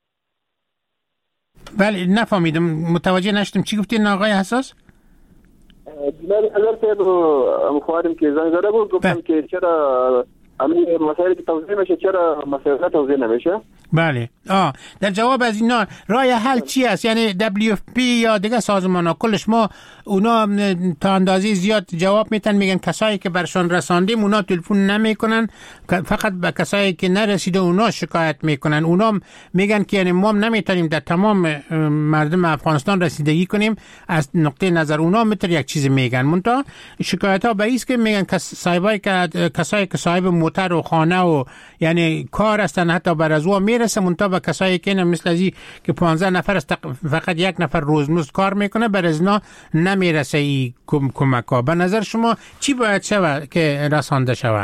Speaker 8: بله نفهمیدم، متوجه نشدم. چی گفتین آقای حساس؟
Speaker 10: جناب نظر صاحب مخوارم که زنگ زده بود گفتم که چرا همین مسائلی که توضیح میشه چرا مسائل توضیح نمیشه؟
Speaker 8: بله. در جواب از اینا راه حل چی است؟ یعنی WFP یا دیگه سازمان ها کلش ما اونا تا اندازه زیاد جواب میتن، میگن کسایی که برشان رساندیم اونا تلفن نمیکنن، فقط به کسایی که نرسیده اونا شکایت میکنن. اونا میگن که یعنی ما نمیتونیم در تمام مردم افغانستان رسیدگی کنیم. از نقطه نظر اونا متر یک چیز میگن، منتها شکایت ها به ایست که میگن کسایی که صاحب موتر و خانه و یعنی کار هستن حتی بر از او میرسه، منتها به کسایی که مثل ازی که 15 نفر است فقط یک نفر روزمزد کار میکنه بر از اینا نمیرسه این کمک ها. به نظر شما چی باید شود که رسانده شود؟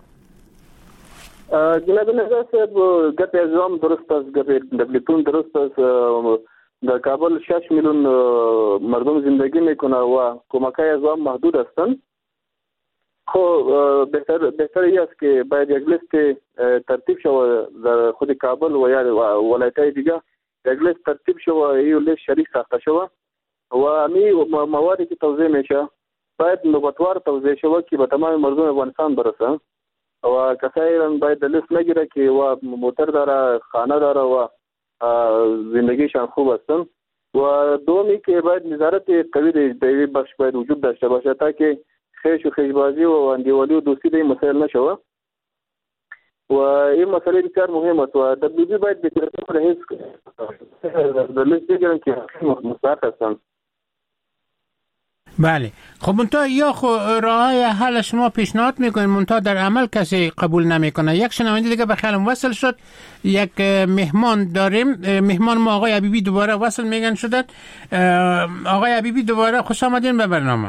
Speaker 10: جناب نظر صاحب گپ ازام درست است، گپ دبلیتون درست است. در کابل 6 میلیون مردم زندگی میکنه و کمک‌های ازام محدود هستند. خب بهتر است که باید یک لیست ترتیب شود در خود کابل و یا ولایت‌های دیگه، یک لیست ترتیب شود، این لیست شریک ساخته شود و امی مواردی که توزیع میشه باید نوبتوار توزیع شود که به تمام مردم افغانستان برسه و کسایی باید لیست نگیره که و موتر داره، خانه داره و زندگیشان خوب هستن. و دومی که باید نظارت قوی در بخش باید وجود داشته باشه تا که خیش و خیشبازی و اندیوالی و دوستی در این مسائل نشوه و این مسئله بسیار مهم است و WB باید به طرف رئیس در لیست بگیرن که مستحق هستن.
Speaker 8: بله. خب منتها یا راه حل شما پیشنهاد میکنید منتها در عمل کسی قبول نمیکنه. یک شنونده دیگه به خیالم وصل شد، یک مهمان داریم، مهمان ما آقای حبیبی دوباره وصل میگن شدن. آقای حبیبی دوباره خوش آمدین به برنامه.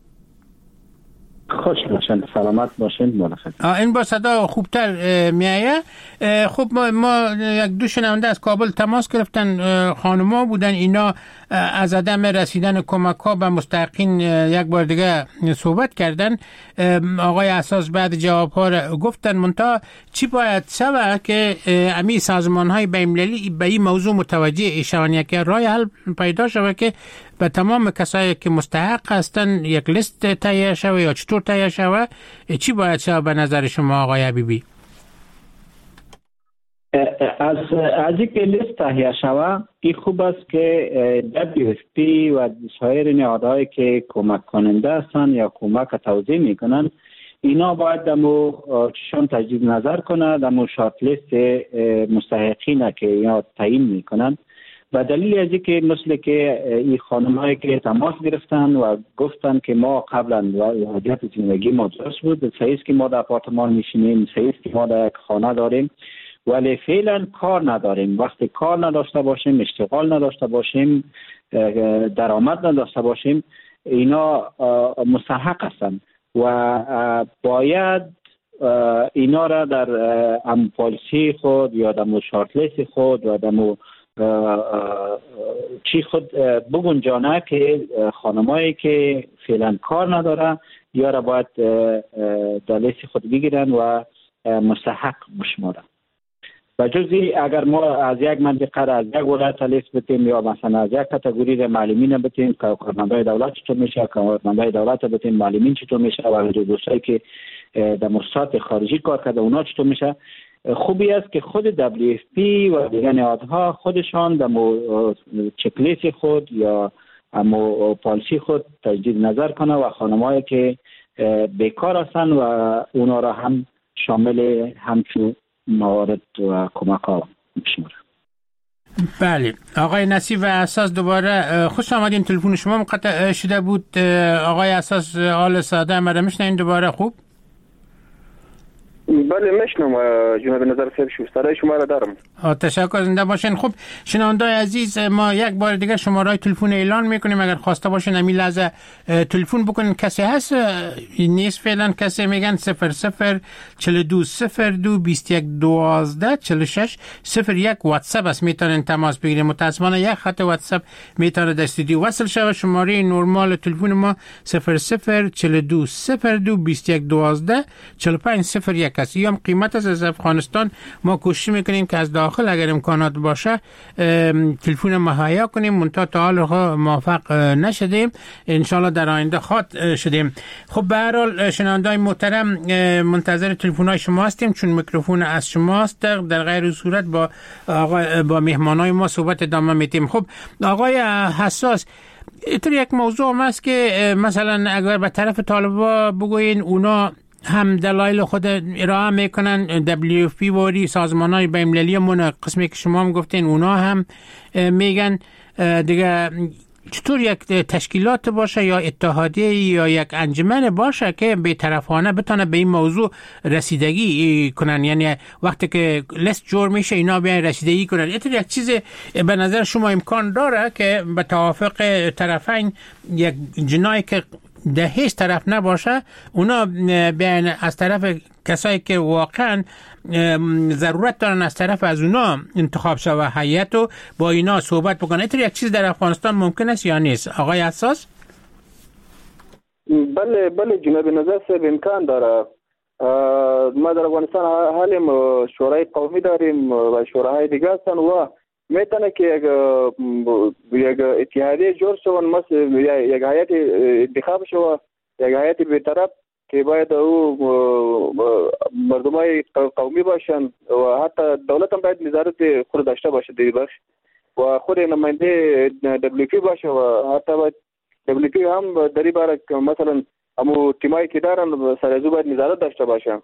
Speaker 9: خوش باشین، سلامت باشین.
Speaker 8: این با صدا خوبتر میایه. خب ما یک دو شنونده از کابل تماس گرفتن، خانوما بودن، اینا از عدم رسیدن کمک ها به مستحقین یک بار دیگه صحبت کردن. آقای اساس بعد جواب ها را گفتن، منتها چی باید شود که امی سازمان های بین‌المللی به این موضوع متوجه شوند که راه حل پیدا شود که به تمام کسایی که مستحق هستن یک لیست تهیه شود یا چطور تهیه شود؟ چی باید شود به نظر شما آقای حبیبی؟
Speaker 9: از اینکه لیست تهیه شود این خوب است که WFP و سایر نهادهایی که کمک کننده هستند یا کمک توزیع میکنن اینا باید دمو چشم تجدید نظر کنند، دمو شارت لیست مستحقین که اینا تعیین میکنن. و دلیل از اینکه مثل که این خانم‌هایی که تماس گرفتن و گفتن که ما قبلا وضعیت زندگی ما درست بود، صحیح که ما در آپارتمان میشینیم، صحیح که ما در یک خانه داریم ولی فعلا کار نداریم. وقتی کار نداشته باشیم، اشتغال نداشته باشیم، درآمد نداشته باشیم، اینا مستحق هستند و باید اینا را در پالیسی خود یا در شارت لیست خود و در چی خود بگنجانه که خانمایی که فعلا کار نداره یا را باید در لیست خود بگیرن و مستحق بشمارن. و جزی اگر ما از یک منطقه را از یک ولایت لیست بتیم یا مثلا از یک کاتگوری معلمین بتیم که کارمندای دولت چطور میشه، کارمندای دولت بتیم معلمین چطور میشه و دوستایی که در مؤسسات خارجی کار کرده اونا چطور میشه. خوبی است که خود WFP و دیگر نهادها خودشان در چک لیست خود یا پالیسی خود تجدید نظر کنه و خانمایی که بیکار هستند و اونا را هم شامل همچون موارد و کمک ها بشماره.
Speaker 8: بله. آقای نصیب اساس دوباره خوش آمدین. تلفن شما منقطع شده بود. آقای اساس حال ساده مرا میشنین دوباره؟ خوب؟
Speaker 10: بله میشنم جناب نظر صاحب، صدای شما را دارم.
Speaker 8: تشکر، زنده باشین. خب شنوندای عزیز، ما یک بار دیگه شماره تلفن اعلان میکنیم، اگر خواسته باشین همین لحظه تلفن بکنین. کسی هست نیست فعلا؟ کسی میگن 00 42 02 21 12 46 01 واتساپ است، میتونین تماس بگیرین. متاسفانه یک خط واتساپ میتونه در استودیو وصل شود. شماره نرمال تلفن ما 00 42 02 21 12 45 01 است. هم قیمت از افغانستان ما کوشش میکنیم که از داخل اگر امکانات باشه تلفن مهیا کنیم، منتها تا حال موفق نشدیم، انشالله در آینده خواد شدیم. خب به هر حال شنوندگان محترم منتظر تلفن‌های شما هستیم، چون میکروفون از شماست. در غیر صورت با مهمانای ما صحبت ادامه میدیم. خب آقای حساس، اینطور یک موضوع هم هست که مثلا اگر به طرف طالبا بگوین اونا هم دلایل خود ارائه میکنن، WFP و سازمان‌های بین‌المللی من قسمی که شما هم گفتین اونا هم میگن دیگه، چطور یک تشکیلات باشه یا اتحادیه یا یک انجمن باشه که بی‌طرفانه بتونه به این موضوع رسیدگی کنن، یعنی وقتی که لیست جور میشه اینا بیان رسیدگی کنن. اینطور یک چیز به نظر شما امکان داره که به توافق طرفین یک جنایی که ده هیچ طرف نباشه اونا بیان از طرف کسایی که واقعا ضرورت دارن از طرف از اونا انتخاب شوه هیئت و با اینا صحبت بکنه؟ اینطور یک چیز در افغانستان ممکن است یا نیست آقای حساس؟
Speaker 10: بله جناب نظر صاحب امکان داره. ما در افغانستان حالیم شورای قومی داریم و شوراهای دیگه هستن و میتونه که یک اتحادیه جور شون، مثل یک هیئت انتخاب شوه، یک هیئت بی‌طرف که باید او مردمای قومی باشن و حتی دولت هم باید نظارت خود داشته باشه در بخش و خود نماینده WFP باشه و حتی باید WFP هم در این باره مثلا همو تیمایی که دارن سر از او باید نظارت داشته باشن.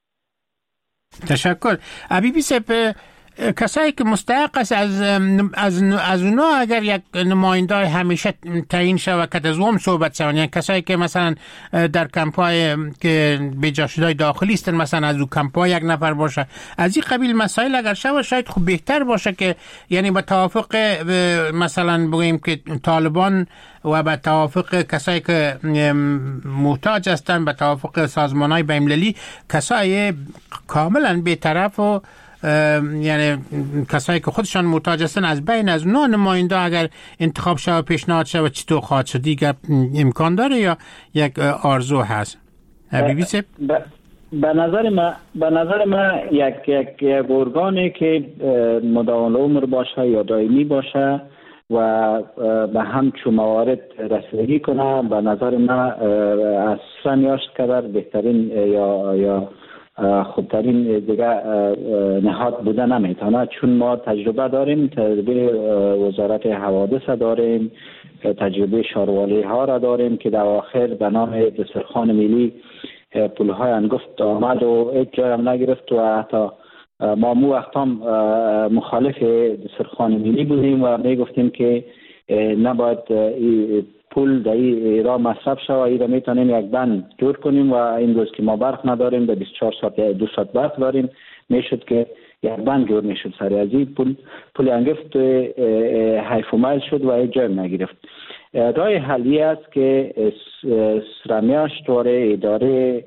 Speaker 8: تشکر. حبیبی صاحب، کسایی که مستحق است از اونا اگر یک نماینده همیشه تعیین شود که از اون صحبت شون، یعنی کسایی که مثلا در کمپای که به جا شده داخلی هستن، مثلا از اون کمپای یک نفر باشه، از این قبیل مسائل اگر شود شاید خوب بهتر باشه که یعنی با توافق مثلا بگیم که طالبان و با توافق کسایی که محتاج هستن، با توافق سازمان‌های بین‌المللی، کسایی کاملا بی‌طرف و یعنی کسایی که خودشان محتاج هستن از بین از اونها نماینده اگر انتخاب شود پیشنهاد شود چطور خواهد شد؟ دیگه امکان داره یا یک آرزو هست؟ حبیبی صاحب،
Speaker 9: به نظر من یک ارگانی که مداوم العمر باشه یا دائمی باشه و به همچون موارد رسیدگی کنه، به نظر من از سمیاش کدر بهترین یا خوبترین دیگه نهاد بوده نمیتونه، چون ما تجربه داریم، تجربه وزارت حوادث داریم، تجربه شاروالی ها را داریم که در آخر به نام دسترخوان ملی پولهای انگفت آمد و هیچ جای هم نگرفت و حتی ما مو وقت هم مخالف دسترخوان ملی بودیم و میگفتیم که نباید پول در ایران مصرف شود، ایران میتونیم یک بند جور کنیم و این روز که ما برق نداریم، به 24 ساعت یا 2 ساعت برق داریم، میشد که یک بند جور میشد سر از این پول انگفت حیف و میل شد و هیچ جای نگرفت. راه حلی است که سرمیاش دوره اداره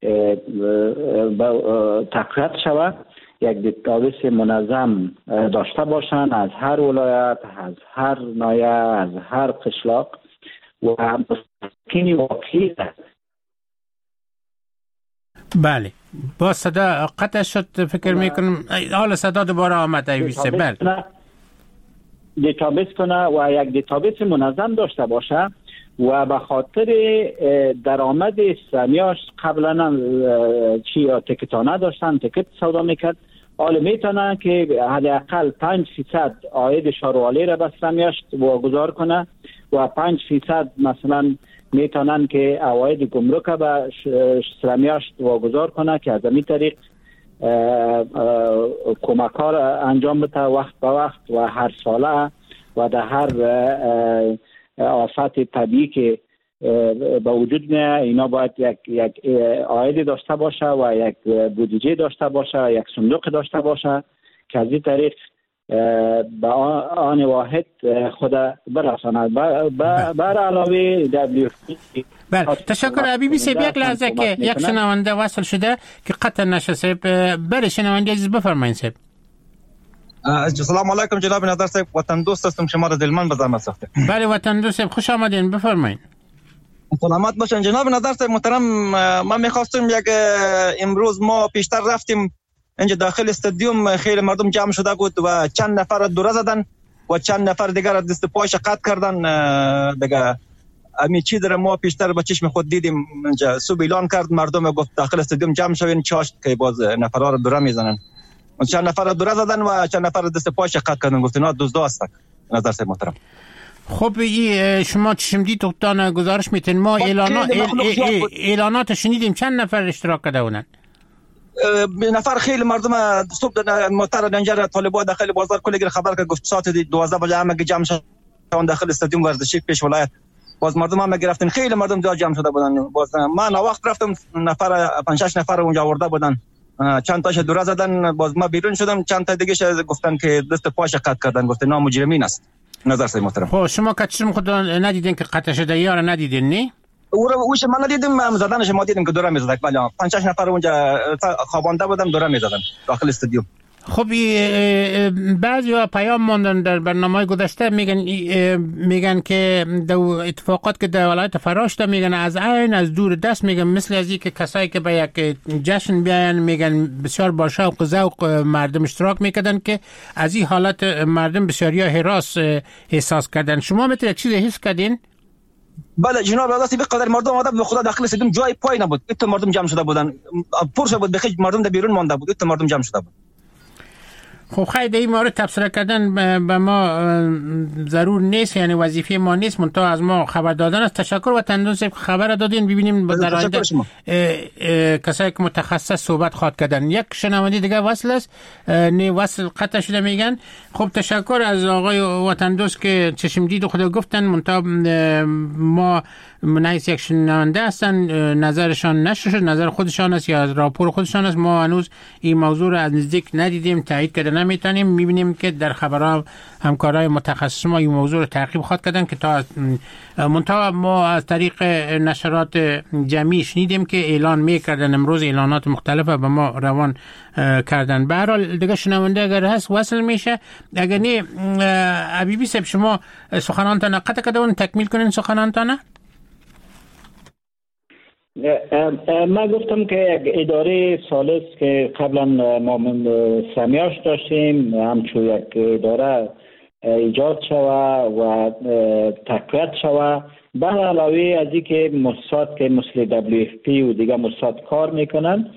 Speaker 9: تقویت شود، یک دیتابیس منظم داشته باشند از هر ولایت، از هر نایه، از هر قشلاق و مستقیمی واقعی است.
Speaker 8: بله، با صدا قطع شد فکر میکنم، حالا صدا دوباره آمد. ایویسه بله
Speaker 9: دیتابیس کنه و یک دیتابیس منظم داشته باشه و به خاطر درآمد سرمیاش قبلا چی تکتانه داشتن، تکت سودا میکرد، حالا میتونن که حداقل 5% عاید شاروالی را به سرمیاش واگذار کنه و 5% مثلا میتونن که عواید گمرک به سرمیاش واگذار کنه که از این طریق کمک ها را انجام بده وقت به وقت و هر ساله و در هر آفت طبیعی که با وجود میاد اینا باید یک عاید داشته باشه و یک بودجه داشته باشه، یک صندوق داشته باشه که از این طریق به آن واحد خود برساند. بر علاوه WFP.
Speaker 8: بله، تشکر حبیبی صاحب. یک لحظه که یک شنونده وصل شده که قطع نشه صاحب، برای شنونده عزیز بفرمایید صاحب.
Speaker 15: سلام علیکم جناب نظر صاحب، وطن دوست هستم، شما را دلمن بزرمت ساخته.
Speaker 8: بله وطن دوست صاحب، خوش آمدین، بفرمایید.
Speaker 15: سلامت باشین جناب نظر صاحب محترم. ما میخواستم یک امروز ما پیشتر رفتیم اینجا داخل استادیوم خیلی مردم جمع شده بود و چند نفر دوره زدن و چند نفر دیگر دست پایش قطع کردن دیگه. همین چی در ما پیشتر با چشم خود دیدیم. اینجا صبح اعلان کرد مردم گفت داخل استادیوم جمع شوین، چاشت که باز نفرها رو دوره میزنن. چند نفر دوره زدن و چند نفر دست پایش قطع کردن، گفتن اینا دزدا هستن. نظر سید محترم.
Speaker 8: خب شما چشم دید دکتر گزارش میتین ما اعلانات شنیدیم چند نفر اشتراک کرده بودن؟
Speaker 15: نفر خیلی مردم صبح محترم اینجا طالبان داخل بازار کلی خبر که گفت ساعت 12 بجه همه جمع شدن داخل استادیوم ورزشی پیش ولایت. باز مردم هم گرفتن، خیلی مردم جا جمع شده بودن. باز من وقت رفتم نفر 5-6 نفر اونجا آورده بودن، چند تاش دوره زدن. باز ما بیرون شدم، چند تا دیگه گفتن که دست پاش قطع کردن، گفتن نه مجرمین است. نظر سید محترم.
Speaker 8: خب شما که چشم خود ندیدین که قطع شده یا ندیدین؟ نه
Speaker 15: اوش من ندیدم، زدنش ما دیدیم که دوره میزدن. ولی 5-6 نفر اونجا خوابانده بودن دوره میزدن داخل استادیوم.
Speaker 8: خب بعضی پیام ماندن در برنامه گذشته میگن که اتفاقات که در ولایت فراش ده میگن از دور دست میگن، مثل از این که کسایی که به یک جشن بیاین میگن بسیار با شوق و ذوق مردم اشتراک میکردن که از این حالت مردم بسیاری هراس احساس کردن. شما میتونه چیزی حس کردین؟
Speaker 15: بله جناب، راستی به قدر مردم آمده به خدا داخل استادیوم جای پای نبود. ایت مردم جمع شده بودن، پرش بود، بخیر مردم در بیرون مانده بود، ایت مردم جمع شده بود.
Speaker 8: خب خیلی در این مورد تبصره کردن به ما ضرور نیست، یعنی وظیفه ما نیست، منتها از ما خبر دادن است. تشکر و تندوس خبر دادین. ببینیم در آینده کسایی که متخصص صحبت خواهد کردن. یک شنونده دیگه وصل است، نه وصل قطع شده میگن. خب تشکر از آقای وطندوس که چشم دید و خدا گفتن، منتها ما منعیس یک شنونده هستن، نظرشان نشر شد، نظر خودشان است یا راپور خودشان است. ما هنوز این موضوع رو از نزدیک ندیدیم، تایید کرده نمیتونیم. میبینیم که در خبرها همکارای متخصص ما این موضوع رو تعقیب خواهد کردن که تا منتها ما از طریق نشرات جمعی شنیدیم که اعلان میکردن، امروز اعلانات مختلف به ما روان کردن. به هر حال دیگه شنونده اگر هست وصل میشه. اگر نه حبیبی صاحب شما سخنانتان قطع کرده اون تکمیل کنین سخنانتان.
Speaker 9: من گفتم که یک اداره سالس که قبلا ما سمیاش داشتیم همچون یک اداره ایجاد شوه و تقویت شوه، به علاوه از این که مؤسسات که مثل WFP و دیگه مؤسسات کار میکنن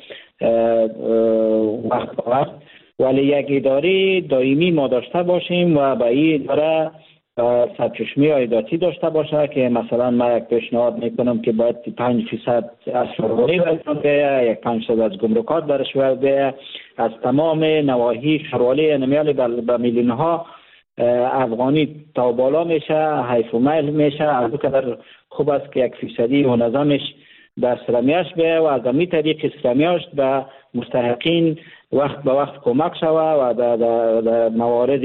Speaker 9: وقت به وقت، ولی یک اداره دائمی ما داشته باشیم و به این اداره سرچشمه عایداتی داشته باشه که مثلا من یک پیشنهاد میکنم که باید 5% از شروری بیایه، 5% از گمرکات برش بیایه، از تمام نواحی شروری نمیالی به میلیون ها افغانی تا بالا میشه، حیف و میل میشه. از قدر خوب است که 1% منظمش در سرمیاش بیایه و از این طریق سرمیاش به مستحقین وقت به وقت کمک شوه و در موارد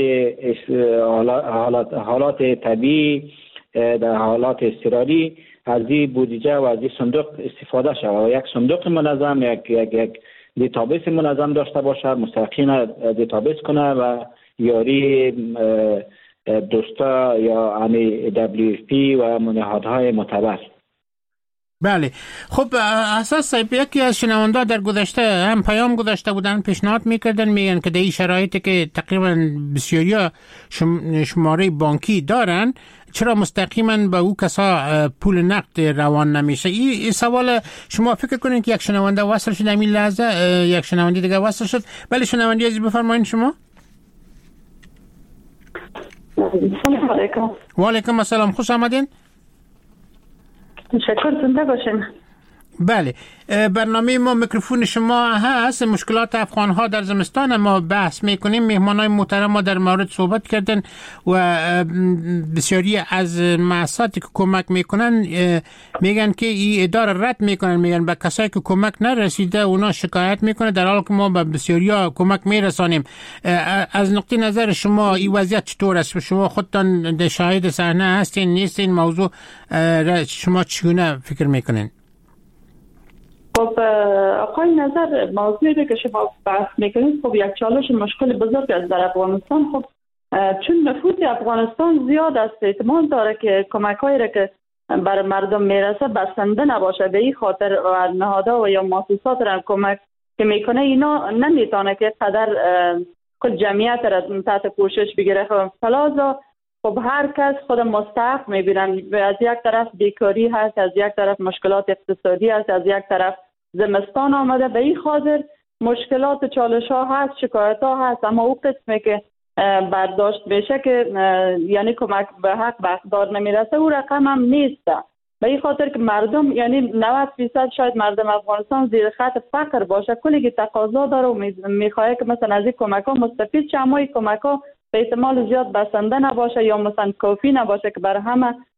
Speaker 9: حالات طبیعی، در حالات اضطراری از این بودجه و از این صندوق استفاده شوه و یک صندوق منظم، یک دیتابیس منظم داشته باشه، مستحقین دیتابیس کنه و یاری دوستا یا همی WFP و نهادهای معتبر.
Speaker 8: بله. خب اساس یکی از شنونده در گذشته هم پیام گذاشته بودن، پیشنهاد میکردن، میگن که در این شرایطی که تقریبا بسیاری شماره بانکی دارن چرا مستقیما به او کسا پول نقد روان نمیشه. این سوال شما فکر کنین که یک شنونده وصل شد همین لحظه، یک شنونده دیگه وصل شد. بله شنونده عزیز بفرمایید شما.
Speaker 3: سلام علیکم.
Speaker 8: و علیکم السلام، خوش آمدین.
Speaker 3: تشکر، زنده باشین.
Speaker 8: بله برنامه ما میکروفون شما هست. مشکلات افغان ها در زمستان ما بحث میکنیم. مهمان های محترم ما در مورد صحبت کردن و بسیاری از مؤسساتی که کمک میکنن میگن که این اداره رد میکنن، میگن به کسایی که کمک نرسیده اونا شکایت میکنه، در حالی که ما به بسیاری ها کمک میرسانیم. از نقطه نظر شما این وضعیت چطور است؟ شما خودتان شاهد صحنه هستین نیستین؟ موضوع شما چگونه فکر میکنین؟
Speaker 3: خب آقای نظر، موضوعی که شما بحث میکنید خب یک چالش مشکل بزرگ است در افغانستان. خب چون نفوذ افغانستان زیاد است، احتمال داره که کمک‌هایی را که بر مردم میرسه بسنده نباشه. به این خاطر نهادها و یا مؤسسات را کمک که میکنه اینا نمیتونه که قدر کل جمعیت را تحت پوشش بگیره. خب فلازا خب هر کس خود مستحق میبینن. از یک طرف بیکاری هست، از یک طرف مشکلات اقتصادی هست، از یک طرف زمستان آمده. به این خاطر مشکلات چالش ها هست، شکایت ها هست، اما او قسمی که برداشت بشه که یعنی کمک به حق به اقدار نمیرسه او رقم هم نیست. به این خاطر که مردم یعنی 90% شاید مردم افغانستان زیر خط فقر باشه، کلی که تقاضا داره و میخواه که مثلا از این کمک ها مستفید شه، اما این کمک ها به احتمال زیاد بسنده نباشه یا مثلا کافی نباشه که بر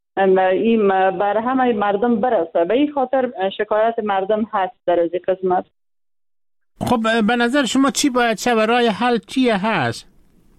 Speaker 3: همه مردم برسه. به این خاطر شکایت مردم هست در از این قسمت.
Speaker 8: خب به نظر شما چی باید شه و راه حل چیه هست؟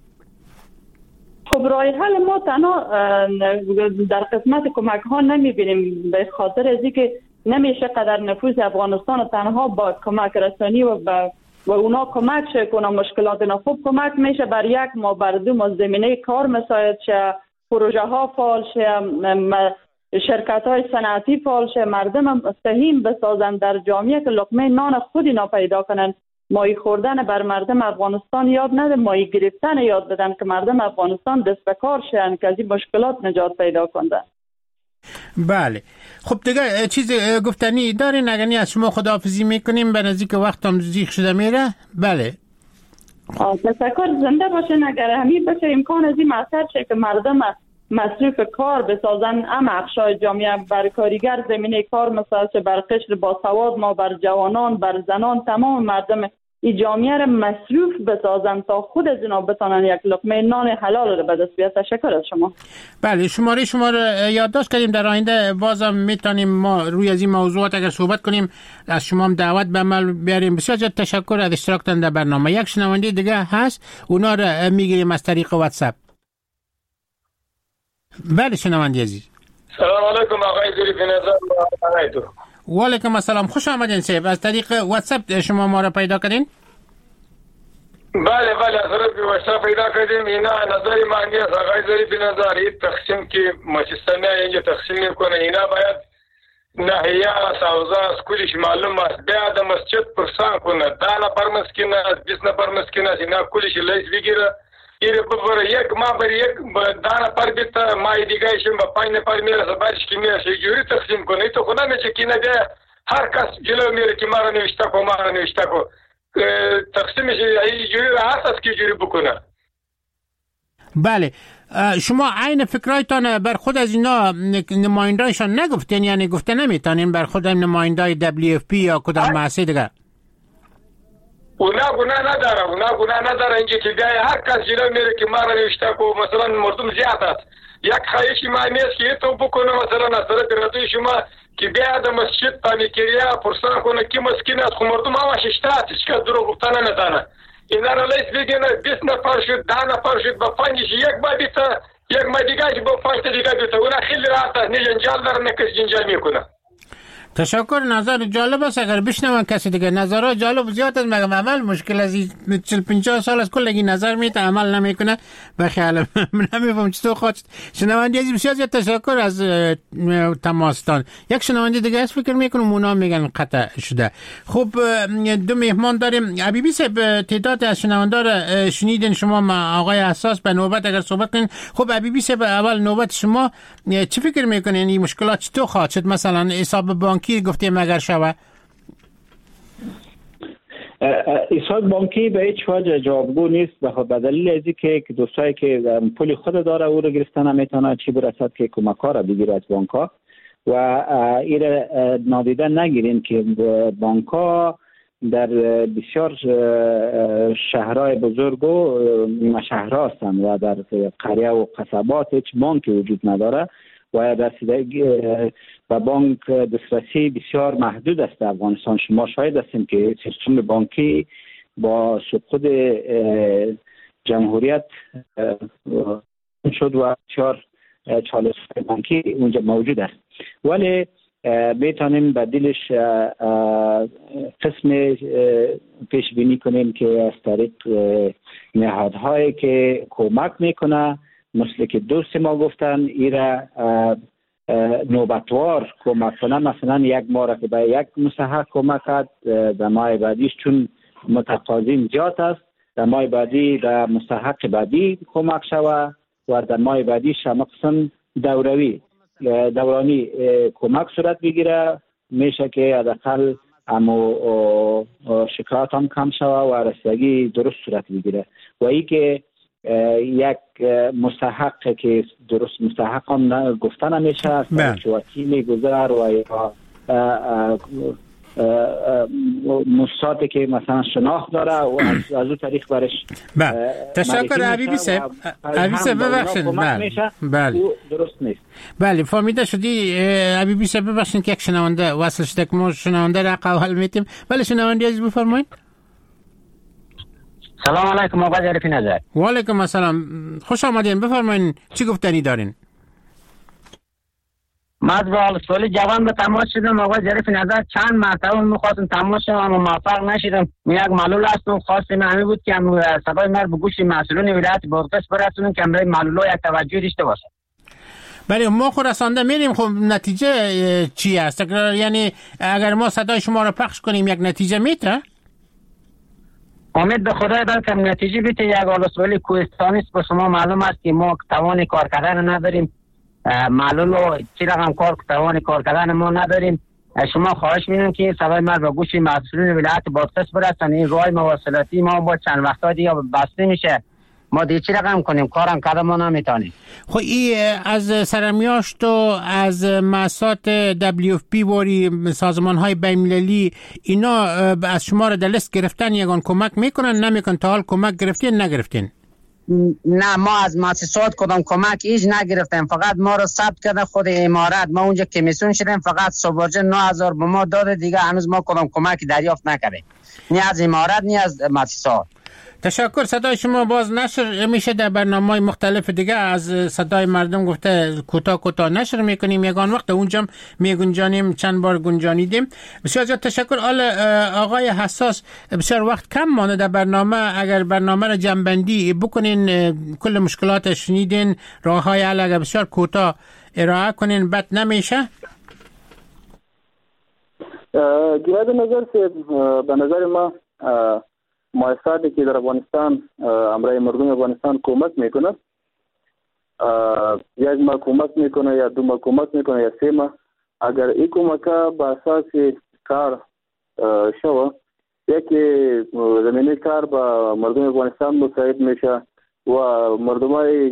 Speaker 3: خب راه حل ما تنها در قسمت کمک ها نمیبینیم، به خاطر از اینکه نمیشه قدر نفوذ افغانستان تنها با کمک رسانی و اونا کمک کنه مشکلات اینا. خوب کمک میشه بر یک ما بر دو ما زمینه کار مساعد شه، پروژه ها فعال شه، شرکت های صنعتی فعال شه، مردم سهیم بسازن در جامعه که لقمه نان خود اینا پیدا کنن. ماهی خوردن بر مردم افغانستان یاد نده، ماهی گرفتن یاد بدن که مردم افغانستان دست به کار شن که از این مشکلات نجات پیدا کنن.
Speaker 8: بله خب دیگه چیز گفتنی دارین؟ اگر از شما خداحافظی میکنیم به نزدیک وقت هم زیخ شده میره. بله
Speaker 3: تشکر، زنده باشین. اگر همین بشه امکان از این مطرح شه که مردم مصروف کار بسازن، اما اقشار جامعه بر کارگر زمینه کار مثلا بر قشر با سواد ما بر جوانان بر زنان تمام مردم این جامعه را مصروف بسازن تا خود از اینا بتونن یک لقمه نان حلال رو به دست بیارن. تشکر از شما.
Speaker 8: بله شما رو یادداشت کردیم، در آینده بازم میتونیم ما روی از این موضوعات اگر صحبت کنیم. از شما هم دعوت به عمل بیاریم. بسیار تشکر از اشتراکتان در برنامه. یک شنونده دیگه هست، اونا رو میگیریم از طریق واتساپ. بله شنونده عزیز.
Speaker 16: سلام علیکم آقای ظریف نظر.
Speaker 8: و علیکم السلام، خوش آمدین صاحب. از طریق واتساپ شما ما را پیدا کردین؟
Speaker 16: بله از طریق واتساپ پیدا کردیم. اینا نظری معنی است آقای ظریف نظر. این تقسیم که مجلسانه اینجا تقسیم میکنه، اینا باید ناحیه سوزا از کلش معلوم است. بعد مسجد پرسان کنه 10 نفر مسکین است، 20 نفر مسکین است، اینا کلش لیست بگیره. ایره ببره یک ما بر یک 10 نفر بیتا مای دیگه شیم با 5 نفر میرسه بعدش که میرسه جوری تقسیم کنه. تو خونه میشه که نده هر کس جلو میره که ما را نوشته کو تقسیمش جوری راحت است که جوری بکنه.
Speaker 8: بله شما عین فکرایتان بر خود از اینا نمایندایشان نگفتین؟ یعنی گفته نمیتونین بر خود نمایندای WFP یا کدام مؤسسه دیگه؟
Speaker 16: اونا گناه نداره اینجا که بیای هر کس جلو میره که ما را نوشته کو مثلا مردم زیاد است. یک خواهشی معنی است که تو بکنه مثلا از طرف رضای شما که بیاد مسجد تعمیرکریا پرسان کنه که مسکین است. خو مردم همش اشتات هیچ دروغ گفتن نمیتونه. اینا را لیست بگیرن 20 نفر شد 10 نفر شد با 5 یک با بیتا یک ما دیگه با 5 دیگه بیتا. اونا خیلی راحت است، نه جنجال داره نه کس جنجال میکنه.
Speaker 8: تشکر. نظر جالب است. اگر بشنون کسی دیگه نظرها جالب زیاد است، مگم عمل مشکل از 40-50 سال از کلگی نظر میته عمل نمیکنه. بخیال نمیفهم چطور خواهد. شنونده عزیز بسیار زیاد تشکر از تماستان. یک شنونده دیگه است فکر میکنم اونا میگن قطع شده. خب 2 مهمان داریم. حبیبی صاحب تعداد از شنونده را شنیدین شما، آقای حساس به نوبت اگر صحبت کنین. خب حبیبی صاحب اول نوبت شما، چی فکر میکنین این مشکلات چطور خواهد شد؟ مثلا حساب بانکی گفتیم اگر شوه
Speaker 9: حساب بانکی به هیچ وجه جوابگو نیست، به دلیل از اینکه دوستایی که پول خود داره او رو گرفتن نمیتونه چی برسد که کمک‌ها را بگیره از بانک‌ها و این نادیده نگیریم که بانک‌ها در بسیار شهرهای بزرگ و نیمه شهرها هستند و در قریه و قصبات هیچ بانکی وجود نداره و و بانک دسترسی بسیار محدود است. در افغانستان شما شاهد هستیم که سیستم بانکی با سقوط جمهوریت شد و بسیار چالش بانکی اونجا موجود است، ولی میتونیم بدیلش قسم پیش بینی کنیم که از طریق نهادهایی که کمک میکنه مثل که دوست ما گفتن ایره نوبتوار کمک کنه، مثلا یک ماه که به یک مستحق کمک کرد، در ماه بعدیش چون متقاضین زیاد است در ماه بعدی در مستحق بعدی کمک شوه و در ماه بعدیش هم قسم دورانی کمک صورت بگیره، میشه که حداقل اما شکایت هم کم شوه و رسیدگی درست صورت بگیره. و ای که یک مستحق که درست مستحق هم گفته نمیشه، سرچوتی میگذر و یا مستحقی که مثلا شناخت داره و از اون طریق برش
Speaker 8: تشکر حبیبی صاحب. حبیبی صاحب ببخشید، بله
Speaker 9: درست نیست.
Speaker 8: بله فهمیده شدی حبیبی صاحب، ببخشید که یک شنونده وصل شده که ما شنونده را قبول میتیم. بله شنونده عزیز بفرمایید.
Speaker 17: سلام علیکم آقا ظریف نظر.
Speaker 8: و علیکم السلام، خوش آمدین، بفرمایید چی گفتنی دارین؟
Speaker 17: من با سوال جوان به تماس شدم آقا ظریف نظر، چند مرتبه می‌خواستم تماس شدم اما موفق نشدم. یک معلول هستم، خواستم همین بود که صدای من به گوش مسئولین ولایت بادغیس برسونم که برای معلول‌ها یک توجه داشته باشه.
Speaker 8: بله ما خود رسانده میریم، خب نتیجه چی است؟ یعنی اگر ما صدای شما رو پخش کنیم یک نتیجه میته؟
Speaker 17: امید به خدای که نتیجه بیته. یک آلوسولی کوهستانی است، به شما معلوم است که ما توان کار کردن نداریم، معلولو چی رقم توان کار کردن ما نداریم. شما خواهش می‌کنم که صدای ما به گوش مسئولین ولایت بادغیس برسن. این راه مواصلاتی ما با چند وقتا دیگه بسته میشه، ما دیگه چی رقم کنیم، کارم کردن ما نمیتونیم.
Speaker 8: خب این از سرمیاشت و از مؤسسات WFP واری سازمان‌های بین‌المللی اینا از شما را در لیست گرفتن یگان کمک میکنن نمیکنن؟ تا حال کمک گرفتین نگرفتین؟
Speaker 17: نه ما از مؤسسات کدام کمک ایج نگرفتیم، فقط ما رو ثبت کرده خود امارات. ما اونجا کمیسیون شدیم، فقط سوبرجن 9000 به ما داده، دیگه هنوز ما کدام کمک دریافت نکردیم، نه از امارات نه از مؤسسات.
Speaker 8: تشکر. صدای شما باز نشر میشه در برنامه‌های مختلف دیگه، از صدای مردم گفته کوتاه نشر میکنیم، یگان وقت اونجا میگنجانیم، چند بار گنجانیدیم. بسیار زیاد تشکر. آقای حساس، بسیار وقت کم مانده در برنامه، اگر برنامه را جمع‌بندی بکنین، کل مشکلات شنیدین، راه‌های حل اگر بسیار کوتاه ارائه کنین بد نمیشه؟
Speaker 10: گرد نظر که به نظر ما مؤسساتی که در افغانستان امرای مردم افغانستان کمک میکنه، یک ماه کمک میکنه یا دو ماه کمک میکنه یا سه ماه، اگر این کمک به اساس کار شوه، یکی زمینه کار با مردم افغانستان مساعد میشه و مردمای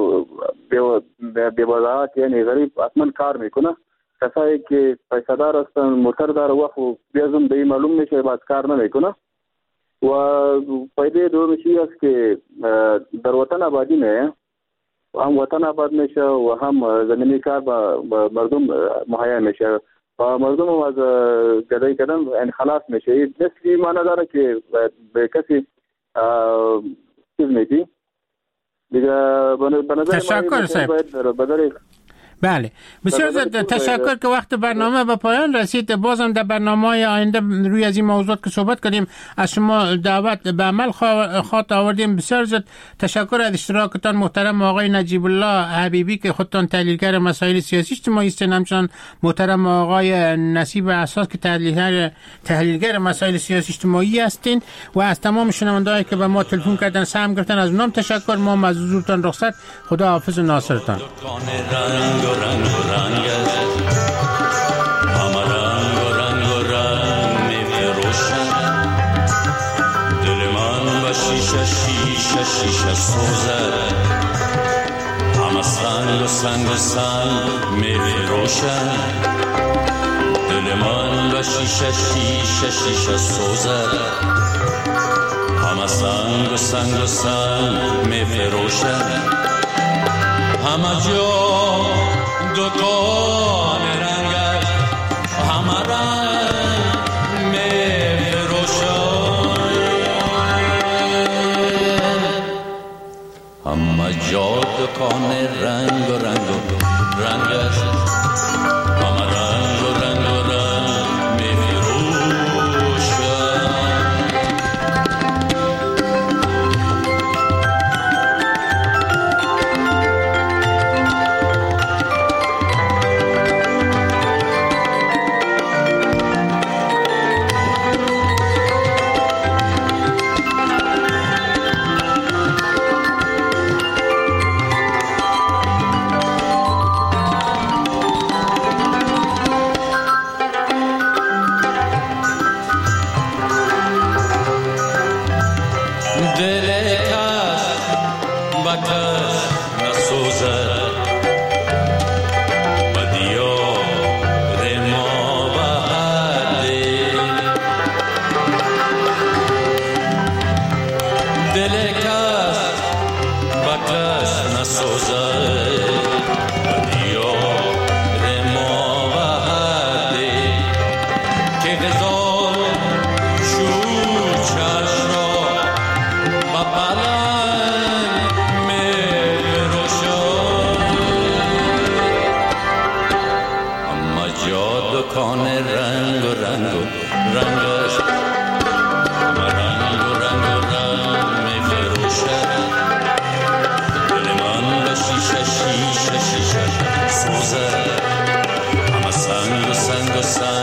Speaker 10: بی‌وضاحت یعنی غریب حتما کار میکنه. کسایی که پیسه‌دار هستن، موتر دار وقت بیازم به این معلوم میشه بعد کار نمیکنه. و فایده دومیشی است که در وطن آبادی نه، هم وطن آباد میشه و هم زمینی کار با مردم مهیا میشه و مردم هم از گدایی کردن خلاص میشه. این مثلی معنی داره که به کسی چیز میدی دیگه. به نظر
Speaker 8: تشکر صاحب. بله بسیار تشکر که وقت برنامه به پایان رسید. بازم در برنامه‌های آینده روی از این موضوعات که صحبت کنیم از شما دعوت به عمل خواهد آوردیم. بسیار زیاد تشکر از اشتراکتان محترم آقای نجیب الله حبیبی که خودتان تحلیلگر مسائل سیاسی اجتماعی هستین، همچنان محترم آقای نصیب اساس که تحلیلگر مسائل سیاسی اجتماعی هستین و از تمام شنوندهایی که به ما تلفن کردن سهم گرفتن از اونام تشکر. ما از حضورتان رخصت. خدا حافظ و ناصرتان.
Speaker 18: رنگ و رنگ همه رنگ و رنگ می فروشن، دل من به شیشه سوزه، همه سنگ می فروشن، دل من به شیشه سوزه، همه سنگ می فروشن، همه جا دکان رنگ همه رنگ می فروشن، همه جا دکان رنگ و رنگ همه رنگ می فروشن. آنجا دکان رنگ و رنگ و رنگش همه رنگ و رنگ و رنگ می فروشد دل من به شیشه شیشه شیشه سوزد همه سنگ و سنگ و سنگ